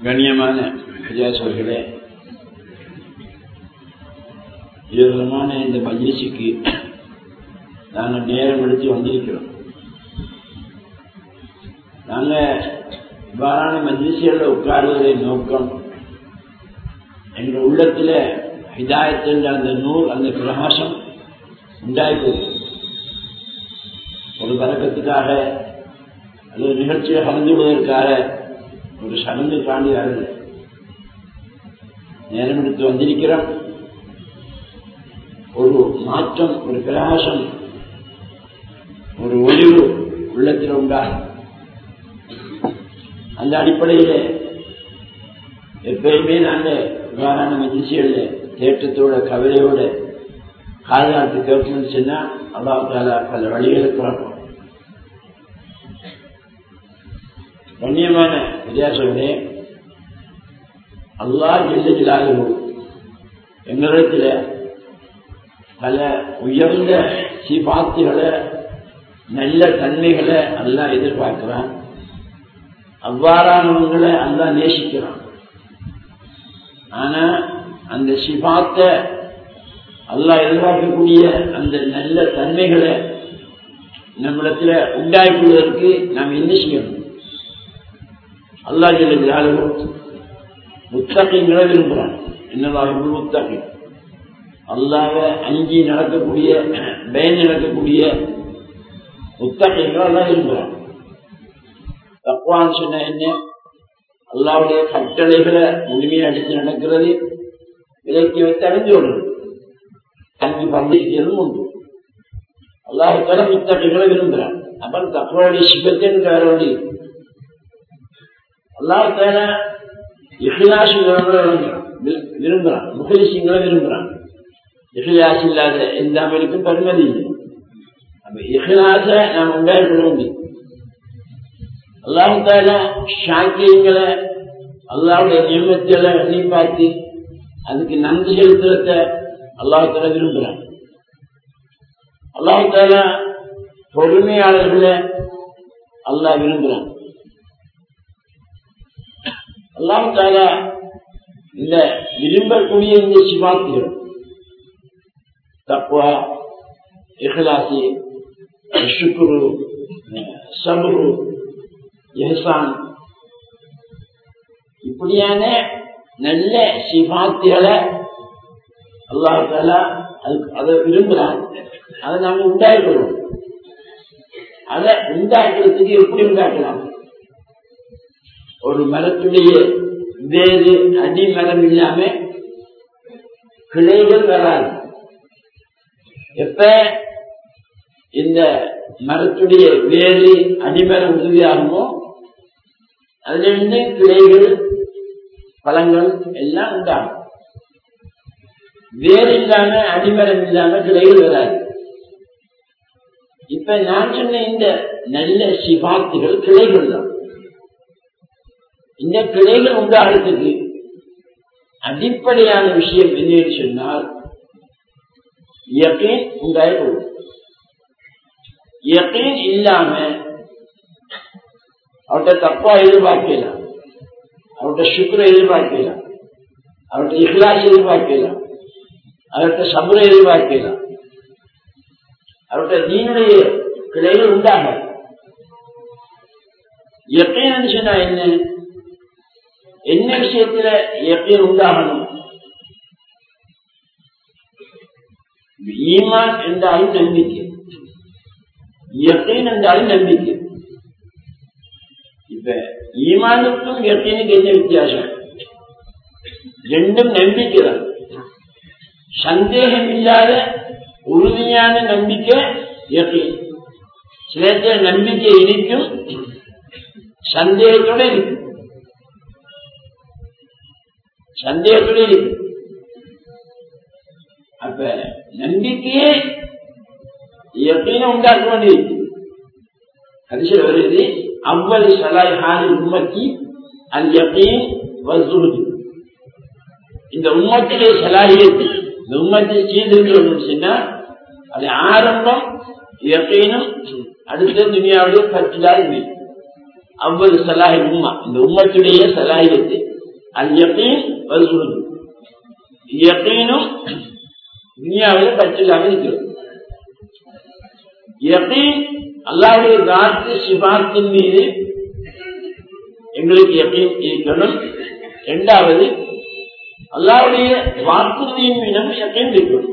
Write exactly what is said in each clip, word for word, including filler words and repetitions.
கண்ணியமான விஜயாசர்களே, விதமான இந்த மஜ்லிஸுக்கு நாங்கள் நேரம் எடுத்து வந்திருக்கிறோம். நாங்கள் இவ்வாறான மஜ்லிஸுகளில் உட்காருவதன் நோக்கம், எங்கள் உள்ளத்தில் ஹிதாயத் என்ற அந்த நூல், அந்த பிரகாசம் உண்டாயிப்பது ஒரு பழக்கத்துக்காக அல்லது நிகழ்ச்சியை கலந்து விடுவதற்காக ஒரு சடங்கு காண்டி வரவில்லை. நேரம் எடுத்து வந்திருக்கிறோம். ஒரு மாற்றம், ஒரு பிரகாசம், ஒரு ஒளிவு உள்ளத்தில் உண்டாகும். அந்த அடிப்படையில் எப்பயுமே நாங்கள் இவ்வாறான மகிழ்ச்சிகளில் தேட்டத்தோட கவலையோட காதாட்டு கேட்கணும்னு சொன்னால் அல்லாஹ் தஆலா பல வழிகளை திறக்கும். கண்ணியமான வித்தியாசங்களே, அல்லாஹ் ஜல்ல ஜலாலுஹு எங்களிடத்தில் பல உயர்ந்த சிபாத்துகளை, நல்ல தன்மைகளை அல்லாஹ் எதிர்பார்க்கிறான். அவ்வாறானவங்களை அல்லாஹ் நேசிக்கிறான். ஆனா அந்த சிபாத்தை அல்லாஹ் எதிர்பார்க்கக்கூடிய அந்த நல்ல தன்மைகளை நம்மிடத்துல உண்டாக்குவதற்கு நாம் என்ன செய்யணும்? அல்லாஹ் ஜல்ல ஜலாலுஹு முத்தகீன்களை விரும்புகிறான். இன்னல்லாஹ் யுஹிப்புல் முத்தகீன். அல்லாஹ்வை அஞ்சி நடக்கக்கூடிய, பயந்து நடக்கக்கூடிய முத்தகீன்களை அல்லாஹ் விரும்புகிறான். தக்வான்னு சொன்ன என்ன? அல்லாஹ்வுடைய கட்டளைகளை முழுமையாக அடித்து நடக்கிறது, விலக்கி வைத்து அறிந்து கொள்வது, அங்கு பந்திக்கிறதும் உண்டு. அல்லாஹ் தஆலா முத்தகீன்களை விரும்புகிறான். அப்புறம் தக்வாவுடைய சிபத்தை வேற வழி. அல்லாஹ் தஆலா இஹ்லாஸ் விரும்புகிறான், முஹ்லிஸீன்களை விரும்புகிறான். இஹ்லாஸ் இல்லாத எந்த அமலுக்கும் பெருமதி இல்லை. அப்ப இஹ்லாஸை நாம் உண்டாக்கி கொள்ள முடியும். அல்லாஹ் தஆலா ஷாக்கிரீன்களை, அல்லாஹ்வுடைய நியமத்துகளை எண்ணி பார்த்து அதுக்கு நன்றி செலுத்துறத அல்லாஹ் தஆலா விரும்புகிறான். அல்லாஹ் தஆலா பொறுமையாளர்களை அல்லாஹ் விரும்புகிறான். அல்லாஹ் தஆலா இந்த விரும்பக்கூடிய இந்த சிபாத்துகள், தக்வா, இஹ்லாஸ், ஷுக்ரு, சப்ரு, இஹ்சான், இப்படியான நல்ல சிபாத்துகளை அல்லாஹ் தஆலா அதை விரும்புகிறான். அதை நாங்கள் உண்டாக்கணும். அதை உண்டாக்குறதுக்கு எப்படி உண்டாக்கலாம்? ஒரு மரத்துடைய வேறு அடிமரம் இல்லாம கிளைகள் வராது. எப்ப இந்த மரத்துடைய வேறு அடிமரம் உறுதியாகுமோ அதிலிருந்து கிளைகள், பழங்கள் எல்லாம் உண்டாகும். வேறு இல்லாம, அடிமரம் இல்லாம கிளைகள் வராது. இப்ப நான் சொன்ன இந்த நல்ல சிபாத்துகள் கிளைகள் தான். இந்த கிளைகள் உண்டாகிறதுக்கு அடிப்படையான விஷயம் என்னன்னு சொன்னால் யகீன் உண்டாயிடும். யகீன் இல்லாம அவர்கிட்ட தக்வா எதிர்பார்க்கலாம், அவர்கிட்ட ஷுக்ரை எதிர்பார்க்கலாம், அவர்கிட்ட இஹ்லாஸ் எதிர்பார்க்கலாம், அவர்கிட்ட சபுரை எதிர்பார்க்கலாம், அவர்கிட்ட தீனுடைய கிளைகள் உண்டாக. யகீன் சொன்னா என்ன? என்ன விஷயத்துல யகீன் உண்டாகணும்? ஈமான் என்றாலும் நம்பிக்கை, யகீன் என்றாலும் நம்பிக்கை. இப்ப ஈமானுக்கும் யகீனுக்கு என்ன வித்தியாசம்? ரெண்டும் நம்பிக்கை தான். சந்தேகம் இல்லாத உறுதியான நம்பிக்கை யகீன். சில நம்பிக்கை இருக்கும், சந்தேகத்தோட இருக்கும், சந்தேகத்தோட இருக்கு. அப்ப நம்பிக்கையே யகீனை உண்டாக்க வேண்டியிருக்கு. ஹதீஸ்ல வருது, அவ்வல் ஸலாஹில் உம்மத்தி அல் யகீன் வஸ்ஸுஹ்த். இந்த உம்மத்திலே ஸலாஹியத், இந்த உம்மத்தை சீர்திருத்தம் சொன்னா அது ஆரம்பம் யகீனும், அடுத்த துனியாவுடைய பற்றுதல். அவ்வல் ஸலாஹில் உம்மா, இந்த உம்மத்துடைய ஸலாஹியத், அல் யகீன் வல் உருது. யகீனும் துனியாவில் பற்றில்லாமல் இருக்கிறது. யகீன் அல்லாஹ்வுடைய தாத்து சிபாத்தின் மீது எங்களுக்கு யகீன் இருக்கணும். இரண்டாவது அல்லாஹ்வுடைய வாக்குறுதியின் மீதும் யகீன் இருக்கணும்.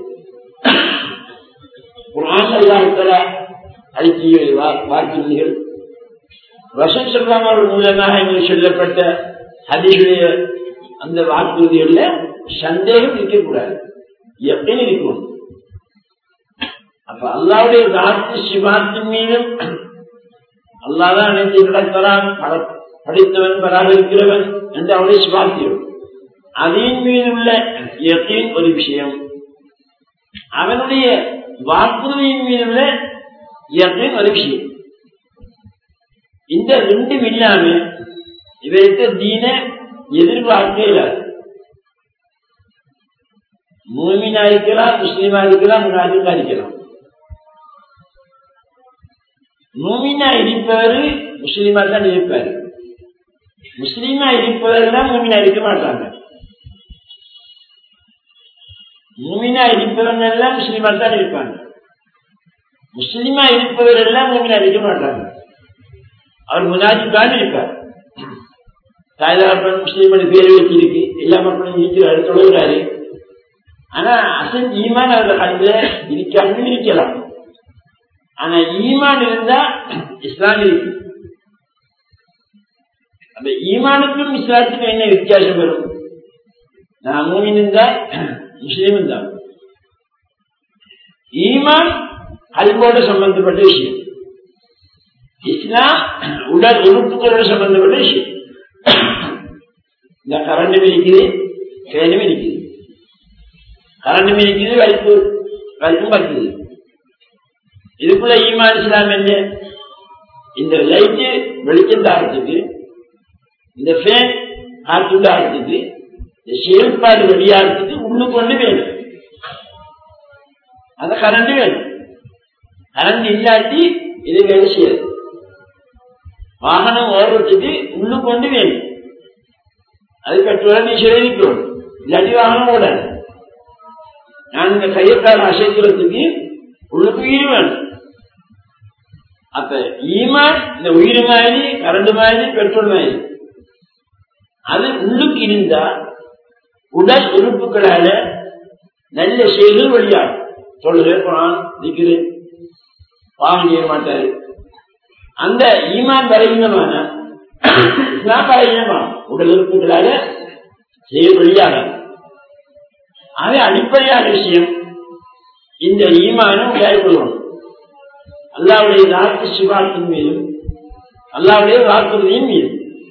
குர்ஆன் அல்லாஹ் தஆலா அளிக்கிய வாக்குறுதிகள், ரசூல் ஸல்லல்லாஹு அலைஹி வஸல்லம் மூலமாக எங்களுக்கு சொல்லப்பட்ட ஹதீஸுடைய அந்த வாக்குறுதிகள்ல சந்தேகம் இருக்கக்கூடாது, யகீன் இருக்கணும். அப்ப அல்லாஹ்வுடைய தாத்து சிபாத்தின் மீதும் அல்லாஹ் தான் அனைத்து நடக்கிறான், படித்தவன் பராமரிக்கிறவன் என்று அவனுடைய சிபாத்தியம், அதன் மீது உள்ள யகீன் ஒரு விஷயம். அவனுடைய வாக்குறுதியின் மீது உள்ள யகீன் ஒரு விஷயம். இந்த ரெண்டும் இல்லாம இவருக்கு தீன எதிர்பார்க்க இல்லாது. மூமினா இருக்கலாம், முஸ்லீமா இருக்கலாம், முனாஃபிகா இருக்கலாம். மூமினா இருப்பவர் முஸ்லீமா தான் இருப்பாரு, முஸ்லீமா இருப்பவர்கள் தான் மூமினா இருக்க மாட்டாங்க. மூமினா இருப்பவங்க எல்லாம் முஸ்லீமா தான் இருப்பாங்க, முஸ்லீமா இருப்பவர்கள் எல்லாம் மூமினா இருக்க மாட்டாங்க. அவர் முனாஃபிகான்னு இருப்பார். தாய்தாப்பன் முஸ்லீமனு பேர் வச்சிருக்கு, எல்லா மக்களும் இருக்கிறாரு, தொழுகிறாரு. ஆனா அசல் ஈமான் அவர்கள் கண்ணுல இருக்காம இருக்கலாம். ஆனா ஈமான் இருந்தா இஸ்லாம் இருக்கு. அந்த ஈமானுக்கும் இஸ்லாத்துக்கும் என்ன வித்தியாசம் வரும்? நான் மூமின் இருந்தா முஸ்லீம் தான். ஈமான் கல்வோடு சம்பந்தப்பட்ட விஷயம், இஸ்லாம் உடல் உறுப்புகளோடு சம்பந்தப்பட்ட விஷயம். இந்த கரண்டும் இருக்குது, ஃபேனும் இருக்குது. கரண்டும் இருக்குது, வலிப்பு வலிப்பும் பத்துது. இதுக்குள்ள ஈமான் இஸ்லாம் என்ன? இந்த லைட்டு வெளிச்சம் தாரத்துக்கு, இந்த ஃபேன் காற்று தாரத்துக்கு, இந்த செயல்பாடு வெளியாகிறதுக்கு உள்ளுக்கு ஒண்ணு வேணும், அந்த கரண்ட் வேணும். கரண்ட் இல்லாட்டி இது வேலை செய்யாது. வாகனம் ஓடுறதுக்கு உள்ளுக்கு ஒன்று வேணும், அது பெட்ரோல் டீசல் இருக்கணும், இல்லாட்டி வாகனம் ஓடாது. நான் இந்த கையக்கால அசைக்கிறதுக்கு உள்ளுக்கு உயிர் வேணும். அப்ப ஈமான் இந்த உயிர் மாதிரி, கரண்ட் மாதிரி, பெட்ரோல் மாதிரி, அது உள்ளுக்கு இருந்தா உடல் உறுப்புகளால நல்ல செயல்கள் வெளியாகும். சொல்லுங்க, குர்ஆன் திக்ரு பாவம் செய்ய மாட்டாரு. அந்த ஈமான் பலகீனமான இஸ்லாம் பலகீனமான உடல் உறுப்புகளால செயல் வெளியாகும். அது அடிப்படையான விஷயம். இந்த ஈமானை உண்டாயிக்கொள்ளும் அல்லாஹ்வுடைய தாத்து சிபாத்தின் மீதும் அல்லாஹ்வுடைய வாக்குறுதியின் மீது.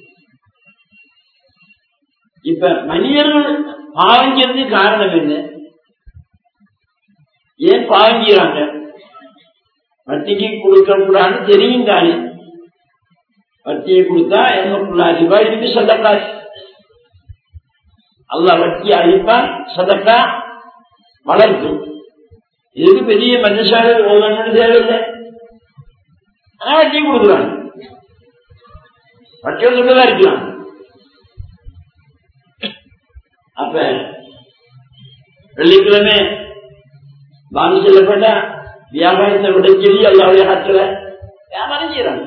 இப்ப மனிதர்கள் பாவம் செய்யறதுக்கு காரணம் என்ன? ஏன் பாவம் செய்யறாங்க? வட்டிக்கு கொடுக்க கூடாதுன்னு தெரியும் தானே. வட்டியை கொடுத்தா எண்பத்தி ரூபாய் இதுக்கு சதக்கா. அல்லாஹ் வட்டி அழிப்பான், சதக்கா வளர்க்கும். இதுக்கு பெரிய மனுஷாக ஓதணும்னு தேவையில்லை. ஆனா வட்டி கொடுக்குறாங்க, வட்டியோட சொல்லதான் இருக்கலாம். அப்ப வெள்ளிக்கிழமை வாங்கி செல்லப்பட்ட வியாபாரத்தை விட சொல்லி அல்லாவுடைய ஆற்றல வியாபாரம் செய்யறாங்க.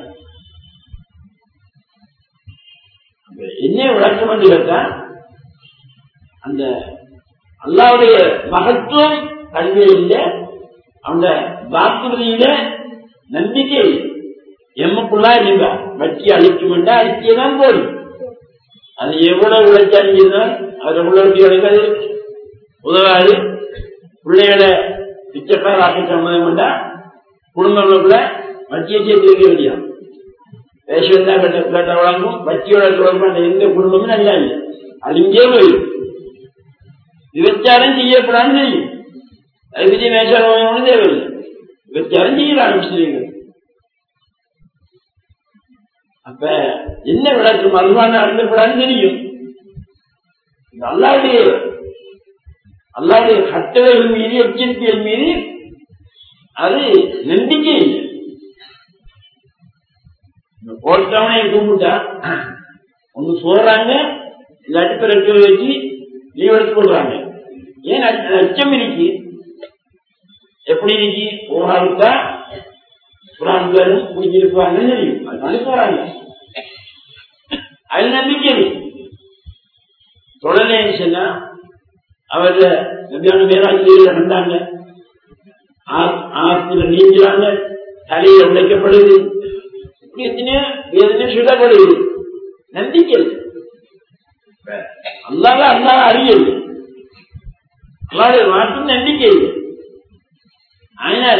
என்ன விளக்கம் என்று கேட்டா, அந்த அல்லாவுடைய மகத்துவம் கல்வியில, அந்த வாக்குறுதியில நம்பிக்கை எம்மக்குள்ளா இருந்தா வட்டி அழிக்கும் என்றா அழிக்கதான் போதும். அது எவ்வளவு உழைச்சாலும் இருந்தால் அது உள்ளவர்களுக்கு உதவாது. பிள்ளைகளை பிச்சைக்காராக்க சம்மதம் பண்ணா குடும்பங்களுக்குள்ள வட்டியை சேர்த்து வைக்க வேண்டியது. பேசுவதா கட்ட கேட்ட வழங்கும் வட்டியோட தொடர்பான எந்த குடும்பமும் நல்லா இல்லை, அழிஞ்சே போயிடும். விபச்சாரம் செய்யப்படான்னு தெரியும், அதை பற்றி மேசாரம் தேவையில்லை. விபச்சாரம் செய்யலாம் முஸ்லீம்கள். அப்ப என்ன விளக்கு மல்வான அருந்தப்படான்னு தெரியும். அல்லாவுடைய அல்லாவுடைய கட்டளைகள் மீது, எச்சரிக்கைகள் மீது அது நம்பிக்கை இல்லை. போட்டவனை கும்பிட்டா ஒண்ணு சொல்றாங்க, இல்லாட்டி பிறகு வச்சு லீவ் எடுத்து கொள்றாங்க. ஏன் அச்சம் இருக்கு? எப்படி இன்னைக்கு போராடுத்தா புறான்களும் குடிச்சிருப்பாங்கன்னு தெரியும், அதனால போறாங்க. அது நம்பிக்கை தொடர்ந்து சொன்னா அவர்ல நம்பியான மேலாட்சியில நடந்தாங்க, ஆத்துல நீங்கிறாங்க, தலையில உடைக்கப்படுது, இப்படி எத்தனையோ வேதனை சொல்லப்படுது. நம்பிக்கை அல்லாத அல்லாத அறியது, அல்லாத மாற்றும் நம்பிக்கை இல்லை. அதனால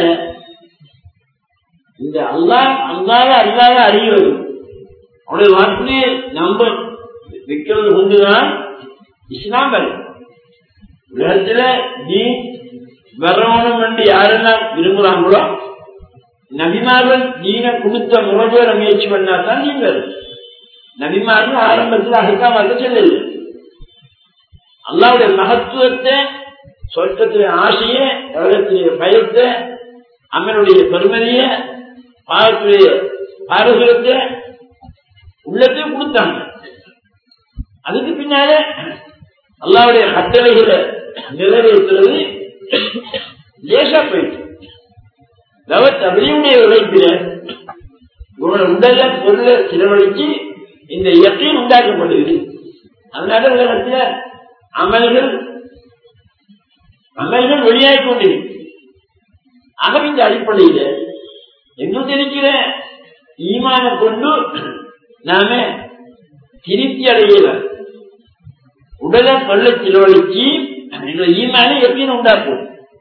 இந்த அல்லா அல்லாத அல்லாத அறிகிறது அவனுடைய வார்த்தையை நம்ப வைக்கிறது கொண்டுதான் இஸ்லாம் வரும். உலகத்துல நீ வரணும் என்று யாரெல்லாம் விரும்புறாங்களோ நபிமார்கள் நீன கொடுத்த முறையோட முயற்சி பண்ணாதான் நீ வரும். நபிமார்கள் ஆரம்பத்தில் அதுக்காக செல்லல. அல்லாவுடைய மகத்துவத்தை, சொர்க்கத்திலே ஆசைய, உலகத்திலே பயத்தை, அம்மனுடைய பெருமதிய, பாவத்துடைய பாரதத்தை உள்ளத்தையும் கொடுத்தாங்க. அதுக்கு பின்னால அல்லாவுடைய கட்டளைகளை நிறைவேற்றுறது லேசா போயிட்டு தவறியுடைய உழைப்பில உடல பொருளை செலவழிச்சு இந்த இயற்கையும் உண்டாக்கப்படுகிறது. அதனால உலகத்தில் அமல்கள் அமல்கள் வெளியாகி கொண்டிருக்கு. ஆக இந்த அடிப்படையில எங்களுக்கு இருக்கிற ஈமான கொண்டு நாம திருப்தி அடையல. உடலை கொள்ள செலவழிச்சு ஈமான யக்கீன் உண்டாக்கும்.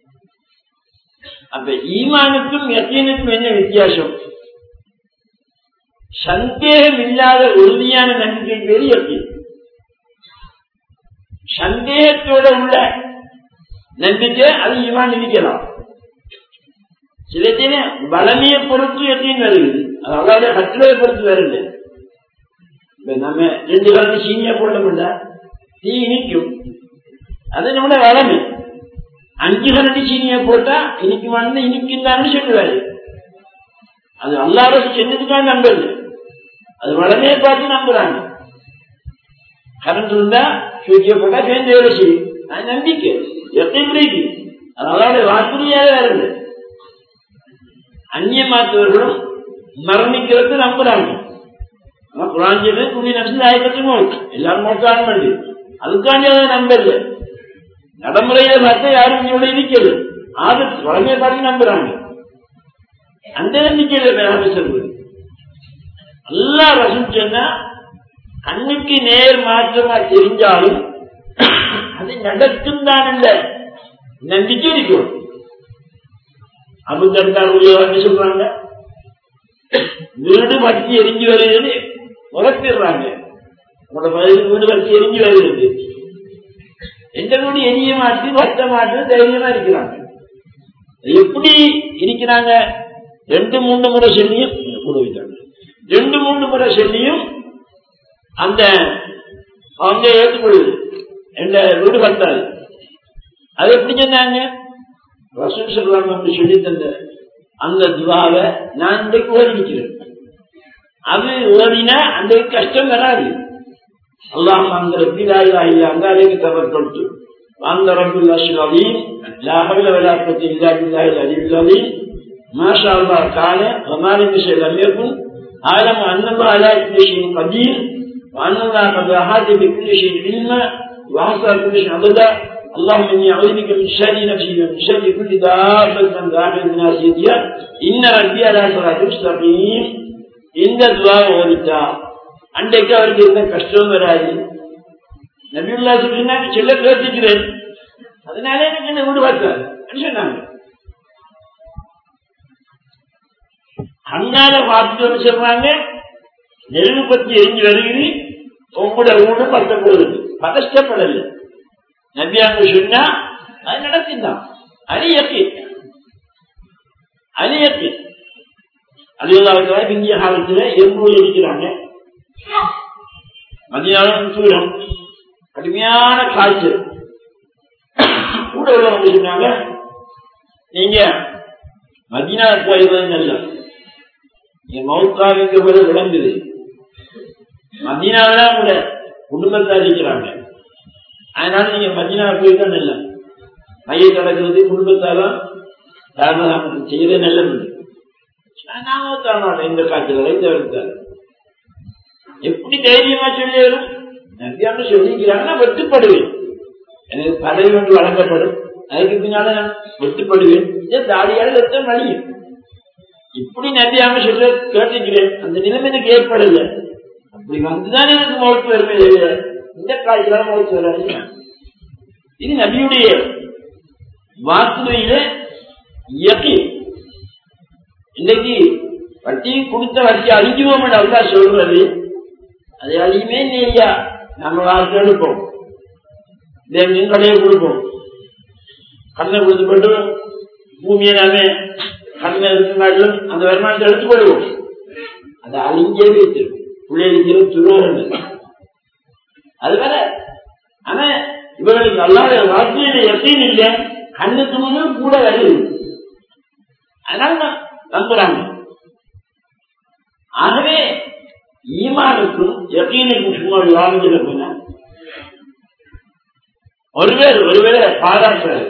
அப்ப ஈமானுக்கும் யக்கீனுக்கும் என்ன வித்தியாசம்? சந்தேகம் இல்லாத உறுதியான நம்பிக்கை பேரு யக்கீன். சந்தேகத்தோட உள்ள நம்பிக்கை அது ஈமான் நினைக்கலாம். சில பலமையை பொறுத்து யக்கீன் வருகிறது, அதாவது கட்டளையை பொறுத்து வருது. நம்ம ரெண்டு காலத்து சீனியா போட முடியா தீ இனிக்கும், அது நம்மளோட வளமை. அஞ்சு கரண்டி சீனியை போட்டா இனிக்கு வந்து இனிக்குந்தான்னு சொல்லுவாரு. அது அல்லாத செஞ்சதுக்காக நம்புறது, அது வளமையை பார்த்து நம்புறாங்க. கரண்ட் இருந்தா சூக்கிய போட்டா சேர்ந்து வேலை செய்யும், அது நம்பிக்கை எப்படி. அதனால வாக்குறுதியாக வருது. அந்நிய மாத்தவர்களும் மரணிக்கிறது நம்புறாங்க. குரான் துணி நம்பிச்சு ஆயிரத்துக்கும் எல்லாரும் மோட்டான் பண்ணி அதுக்காண்டி அதை நம்பல. நடைமுறையில பார்த்தா யாரும் இவங்களோட இருக்கிறது ஆபத்து வளமையை பார்த்து நம்புறாங்க. அந்த நம்பிக்கையில சொல்வது எல்லா ரசம் சொன்னா கண்ணுக்கு நேர் மாற்றமா தெரிஞ்சாலும் அது நடக்கும் தான் இல்ல நம்பிக்கை இருக்கும். அபுதர்தாவுடைய சொல்றாங்க, வீடு பற்றி எரிஞ்சு வருகிறது உரப்பிடுறாங்க. உங்களோட பகுதியில் வீடு பற்றி எரிஞ்சு வருகிறது, எந்த வீடு எரிய மாற்றி வட்ட மாற்று தைரியமா இருக்கிறாங்க. எப்படி இருக்கிறாங்க? ரெண்டு மூன்று முறை சொல்லியும் ரெண்டு மூன்று முறை சொல்லியும் அந்த அவங்க ஏற்றுக்கொள்ளுது என்ற வீடு பட்டாது. அது எப்படி சொன்னாங்க? ரசூல் ஸல்லல்லாஹு அலைஹி வஸல்லம் சொல்லி தந்த அந்த துஆவை நான் இன்றைக்கு ஓதிக்கிறேன். அது ஓதினா அந்த கஷ்டம் வராது. அல்லாஹும்ம அந்த ரப்பி லா இலாஹ இல்லா அன்த அலைக தவக்கல்து வ அந்த ரப்புல் அர்ஷில் அஸீம் லா ஹவ்ல வலா குவத்த இல்லா பில்லாஹில் அலிய்யில் அஸீம் மா ஷா அல்லாஹ் கான வ மா லம் யஷா லம் யகுன் அஅலமு அன்னல்லாஹ அலா குல்லி ஷைஇன் கதீர் வ அன்னல்லாஹ கத் அஹாத பிகுல்லி ஷைஇன் இல்மா வ அஹ்ஸா குல்லி ஷைஇன் அததா. اللهم إني أعوذ بك من شر نفسي ومن شر كل دابة داخل بناصيتها إن ربي على صراط مستقيم. இந்த துஆவை ஓதிட்டா அன்றைக்கு அவருக்கு எந்த கஷ்டம் வராது. நபியுல்லாஹ் சொன்னாங்க, செல்ல பேசிக்கிறேன், அதனால எனக்கு என்ன வீடு பார்த்தாரு சொன்னாங்க. அங்கால பார்த்து சொல்றாங்க, நெருப்பு பத்தி எரிஞ்சு வருகிறது, உங்களோட வீடு பத்த போகுது, பதஷ்டப்படல. நபியாங்க சொன்னா அது நடத்திதான். அது இயற்கை, அது இயற்கை. அது இந்திய காலத்துல எங்கூர் இருக்கிறாங்க, மதியானம் சூழல் கடுமையான காய்ச்சல் கூட உள்ளவங்க சொன்னாங்க, நீங்க மதீனா போயிருந்தது நல்ல, நீங்க மௌத்தாவிக்கு போது விளங்குது. மதீனாவெல்லாம் கூட குடும்பத்தை இருக்கிறாங்க. அதனால நீங்க மதினா போய்தான் இல்லை மைய நடக்கிறது குடும்பத்தாலும் தாரணம் செய்யறது நல்லது. நாம தானோட இந்த காட்சிகளை தவிர்த்தாரு எப்படி தைரியமா சொல்லி வரும் நிறைய சொல்லிக்கிறாங்கன்னா வெட்டுப்படுவேன், எனக்கு பதவி ஒன்று வழங்கப்படும், அதுக்கு பின்னால நான் வெட்டுப்படுவேன், இதே தாடியால் ரத்தம் அழியும். இப்படி நம்பியாம சொல்ல கேட்டுக்கிறேன். அந்த நிலைமை எனக்கு ஏற்படல. அப்படி வந்துதான் எனக்கு மௌத்து வருமே தவிர இந்த காலத்துல மௌத்து வராது. இது நபியுடைய வாக்குறுதியில யகீன். இன்னைக்கு வட்டி கொடுத்த வட்டி அழிஞ்சுவோம் அல்லா சொல்றது, அது அழியுமே இல்லையா? நம்ம வாழ்க்கை எடுப்போம், மீன் கடையை கொடுப்போம், கண்ணை கொடுத்து போட்டு பூமியை நாம கண்ணை இருந்தாலும் அந்த வருமானத்தை எடுத்துக் கொள்வோம். அதை அழிஞ்சே வைத்திருக்கும் பிள்ளைகளுக்கு துரோகங்கள் அது வேற. ஆனா இவர்களுக்கு அல்லாத வாழ்க்கையில யகீன் இல்லை, கண்ணுக்கு முன்னும் கூட வருது, அதனால நம்புறாங்க. ஆகவே ஈமானுக்கும் யகீனுக்கும் சும்மா வாழ்ந்துட போனா ஒருவேறு ஒருவேளை பாராட்டுறாரு.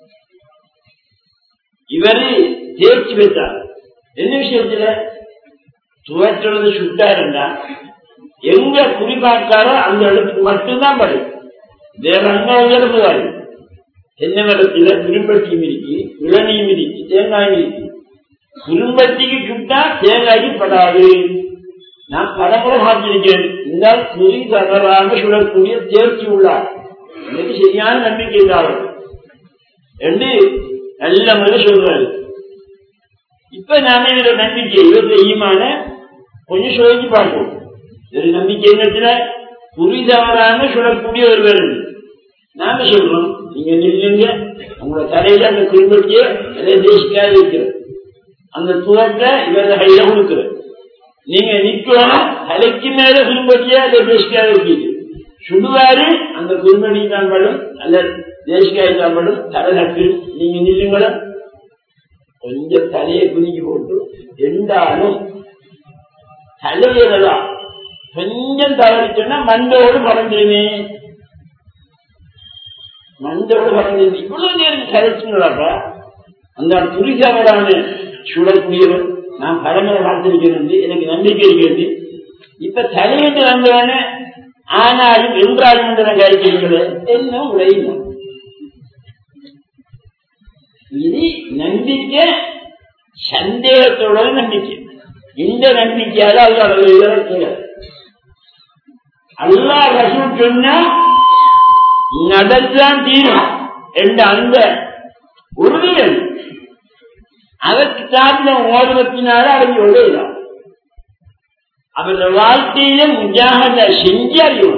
இவரு தேர்ச்சி பெற்றார் என்ன விஷயத்துல? துவற்றுறது சுட்டா இருந்தா எங்க குறிப்பாக்காரோ அந்த இடத்துக்கு மட்டும்தான் படும், வேற அங்க உயர்வுவாரு. தென்னை மரத்துல குறும்பட்டி மிதிக்கு, இளநீர் மிதிக்கு, தேங்காய் மிதிக்கு. குறும்பட்டிக்கு சுட்டா தேங்காய்க்கு படாது. நான் பலமுறை பார்த்திருக்கேன். இந்த குறி தவறாக சுடக்கூடிய தேர்ச்சி உள்ளார், எனக்கு சரியான நம்பிக்கை தான் என்று நல்ல முறையில் சொல்றாரு. இப்ப நாம இதோட நம்பிக்கை இவருடைய ஈமான கொஞ்சம் சோதிச்சு பார்ப்போம். ஒரு நம்பிக்கை என்னத்துல குறி தவறாக சுடக்கூடிய ஒருவர் நாம சொல்றோம், நீங்க நில்லுங்க, உங்களோட தலையில அந்த குடும்பத்தையே அதே தேசிக்காக இருக்கிற அந்த துவத்தை இவரது கையில கொடுக்குற, நீங்க நிக்கணும், தலைக்கு மேல குடும்பத்தையே அதை தேசிக்காக இருக்குது. சுடுவாரு அந்த குடும்படி தான் படும், அல்ல தேசிக்காய் தான் படும், தலை நட்டு நீங்க நில்லுங்களும். கொஞ்சம் தலையை குனிஞ்சு போட்டு எண்டாலும் தலையிலதான் கொஞ்சம் தவறிச்சோன்னா மண்டோடு பறந்துருமே, மண்டோடு பறந்துருமே. இவ்வளவு நேரம் கரைச்சுங்களாப்பா அந்த புரிசாவரான சுடக்கூடியவன் நான் பரமரை பார்த்திருக்கிறது, எனக்கு நம்பிக்கை இருக்கிறது. இப்ப தலையிட்டு வந்தவன ஆனாலும் என்றாலும் என்று நான் கரைக்கிறீங்களே என்ன உடையில. இது நம்பிக்கை சந்தேகத்தோட நம்பிக்கை. இந்த நம்பிக்கையால அல்ல அல்லா ரசூல் சொன்னா நடந்தான் தீரும் என்ற அந்த உறுதிகள் அதற்கு சார்ந்த ஓதுவத்தினால அவங்க உடையலாம். அவருடைய வாழ்க்கையில முஜாஹத செஞ்சு அறியும்,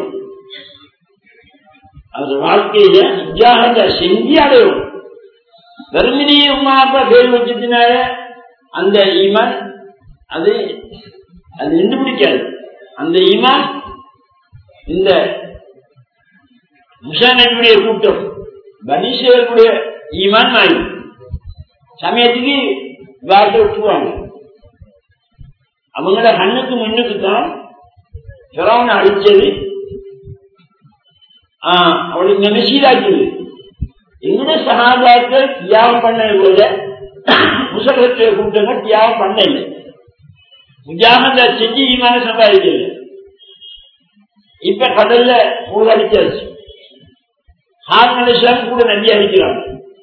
அவருடைய வாழ்க்கையில முஜாஹத செஞ்சு அடையும். வெறுமனையே உமா அப்பா பேர் வச்சதுனால அந்த ஈமான் அது அது நின்று பிடிக்காது. அந்த ஈமான் இந்த முசானுடைய கூட்டம் பனீஸ்வரனுடைய ஈமான் ஆகி சமயத்துக்கு வார்த்தை விட்டுருவாங்க. அவங்கள கண்ணுக்கு முன்னுக்கு தான் பிறவனை அழிச்சது, ஆஹ் அவளுக்கு நெசீராக்கியது. எங்கட சகாபாக்கள் தியாகம் பண்ண போல முசலத்துடைய கூட்டங்கள் தியாகம் பண்ண இல்லை, முஜாஹத செஞ்சு ஈமான சம்பாதிக்கல. இப்ப கடல்ல மூழ்கடிச்சாச்சு, ஹார்மலேஷன் கூட நம்பி அடிக்கிறாங்க.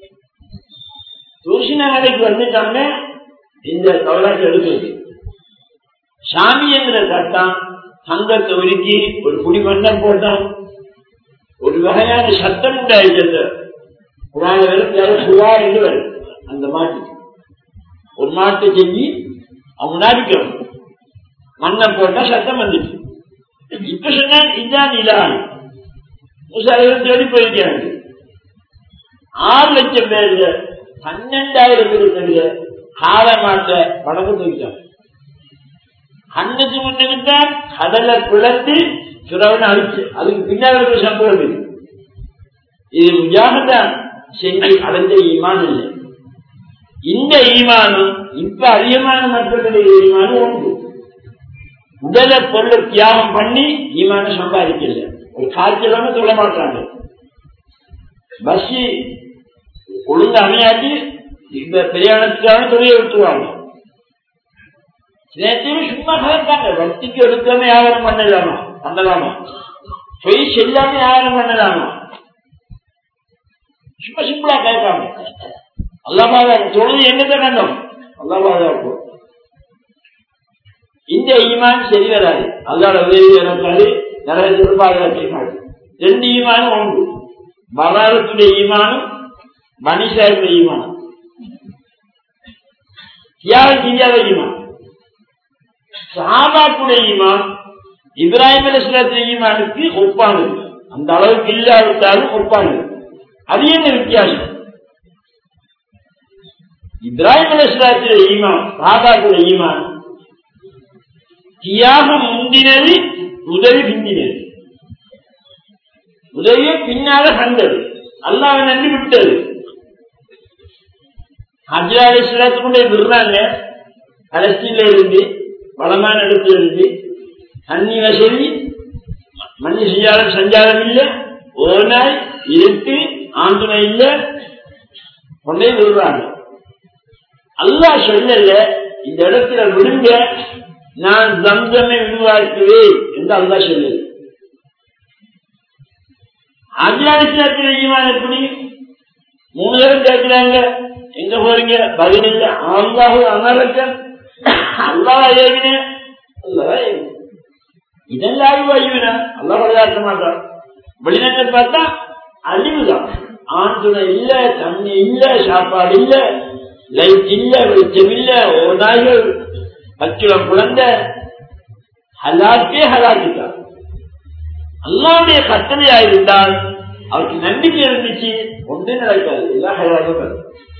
தூசின நிலைக்கு வந்துட்டாங்க. இந்த கவலாட்டை எடுக்கிறது சாமி என்கிற சட்டம் தங்கத்தை உருக்கி ஒரு குடிமண்ணம் போட்டான். ஒரு வகையான சட்டம் உண்டாயிடுச்சு. குரான் வரும் சுவா என்று வரும். அந்த மாட்டுக்கு ஒரு மாட்டை செஞ்சு அவங்க அடிக்கணும், மண்ணை போட்டா சட்டம் வந்துச்சு. இப்ப சொன்னா இதுதான் இலான் முசாயிரம் தேடி போயிருக்கிறாங்க. ஆறு லட்சம் பேருங்க பன்னெண்டாயிரம் பேருக்கு கால மாட்டை வடக்கு தூக்கிட்டாங்க. கண்ணுக்கு முன்னுக்குத்தான் கடலை பிளந்து சுரவனை அழிச்சு அதுக்கு பின்னாடி சம்பவம் இது. இது முஜாஹதான் செஞ்சு அடைஞ்ச ஈமான் இல்லை. இந்த ஈமானும் இப்ப அதிகமான மக்களுடைய ஈமானும் உண்டு. உடலை பொருளை தியாகம் பண்ணி ஈமான சம்பாதிக்கல. ஒரு காய்ச்சலாம சொல்ல மாட்டாங்க. பஸ் ஒழுங்கு அமையாட்டி இந்த பிரயாணத்துக்காக தொழிலை விட்டுருவாங்க. நேற்றையும் சும்மா கலந்தாங்க. வட்டிக்கு எடுக்காம வியாபாரம் பண்ணலாமா பண்ணலாமா, பொய் செல்லாம வியாபாரம் பண்ணலாமா, சும்மா சிம்பிளா கேட்காம அல்லாஹ் தொழுது எங்கத்த கண்டோம் அல்லாஹ். இந்த ஈமான் சரி வராது, அல்லாஹ் உதவி நடக்காது, நரகத்திற்கு பாதுகாக்காது. ரெண்டு ஈமானும் ஒன்று, பராரத்துடைய ஈமானும் மனுஷருடைய ஈமானும், தியாகம் செய்யாத ஈமான். சஹாபாக்குடைய ஈமான் இப்ராஹிம் அலைஹிஸ்ஸலாத்துடைய ஈமானுக்கு ஒப்பானது, அந்த அளவுக்கு இல்லாவிட்டாலும் ஒப்பானது. அது என்ன வித்தியாசம்? இப்ராஹிம் அலைஹிஸ்ஸலாத்துடைய ஈமான் சஹாபாக்குடைய ஈமான் தியாகம் முந்தினது, உதவி பிந்தினது. உதவியை பின்னால கண்டது, அல்லாஹ்வை நம்பி விட்டது. ஹஜ்ரா அலைஹிஸ்ஸலாத்துக்குள்ளே விடுறாங்க, பலஸ்தீன்ல இருந்து வளமான இடத்துல இருந்து தண்ணி வசதி, மண்ணு சஞ்சாரம் சஞ்சாரம் இல்லை, ஒரு நாள் இருட்டு ஆண்டுனை இல்லை, கொண்டே விடுறாங்க. அல்லாஹ் சொல்லல இந்த இடத்துல விடுங்க, நான் ஜம்சமை உருவாக்குவேன் என்று அல்லாஹ் சொல்லல. அஜ்லானிஸ்லாத்தின் ஈமான் எப்படி? மூணு பேரும் கேட்கிறாங்க, எங்க போறீங்க? பதில் இல்லை. அல்லாஹ் அமரக்க அல்லாஹ் ஏவின அல்லாஹ் இதெல்லாம் அறிவு அறிவினா அல்லாஹ் விளையாட்ட மாட்டான். வெளிநாட்டை பார்த்தா அழிவுதான். ஆண் துணை இல்ல, தண்ணி இல்ல, சாப்பாடு இல்ல, லைட் இல்ல, வெளிச்சம் இல்ல, ஒரு நாய்கள் பச்சிலம் குழந்தை, ஹலாக்கே ஹலாக்கிட்டான். அல்லாவுடைய கட்டளையா இருந்தால் அவருக்கு நம்பிக்கை இருந்துச்சு, ஒன்றே நடக்காது, எல்லாம் ஹலாக்க.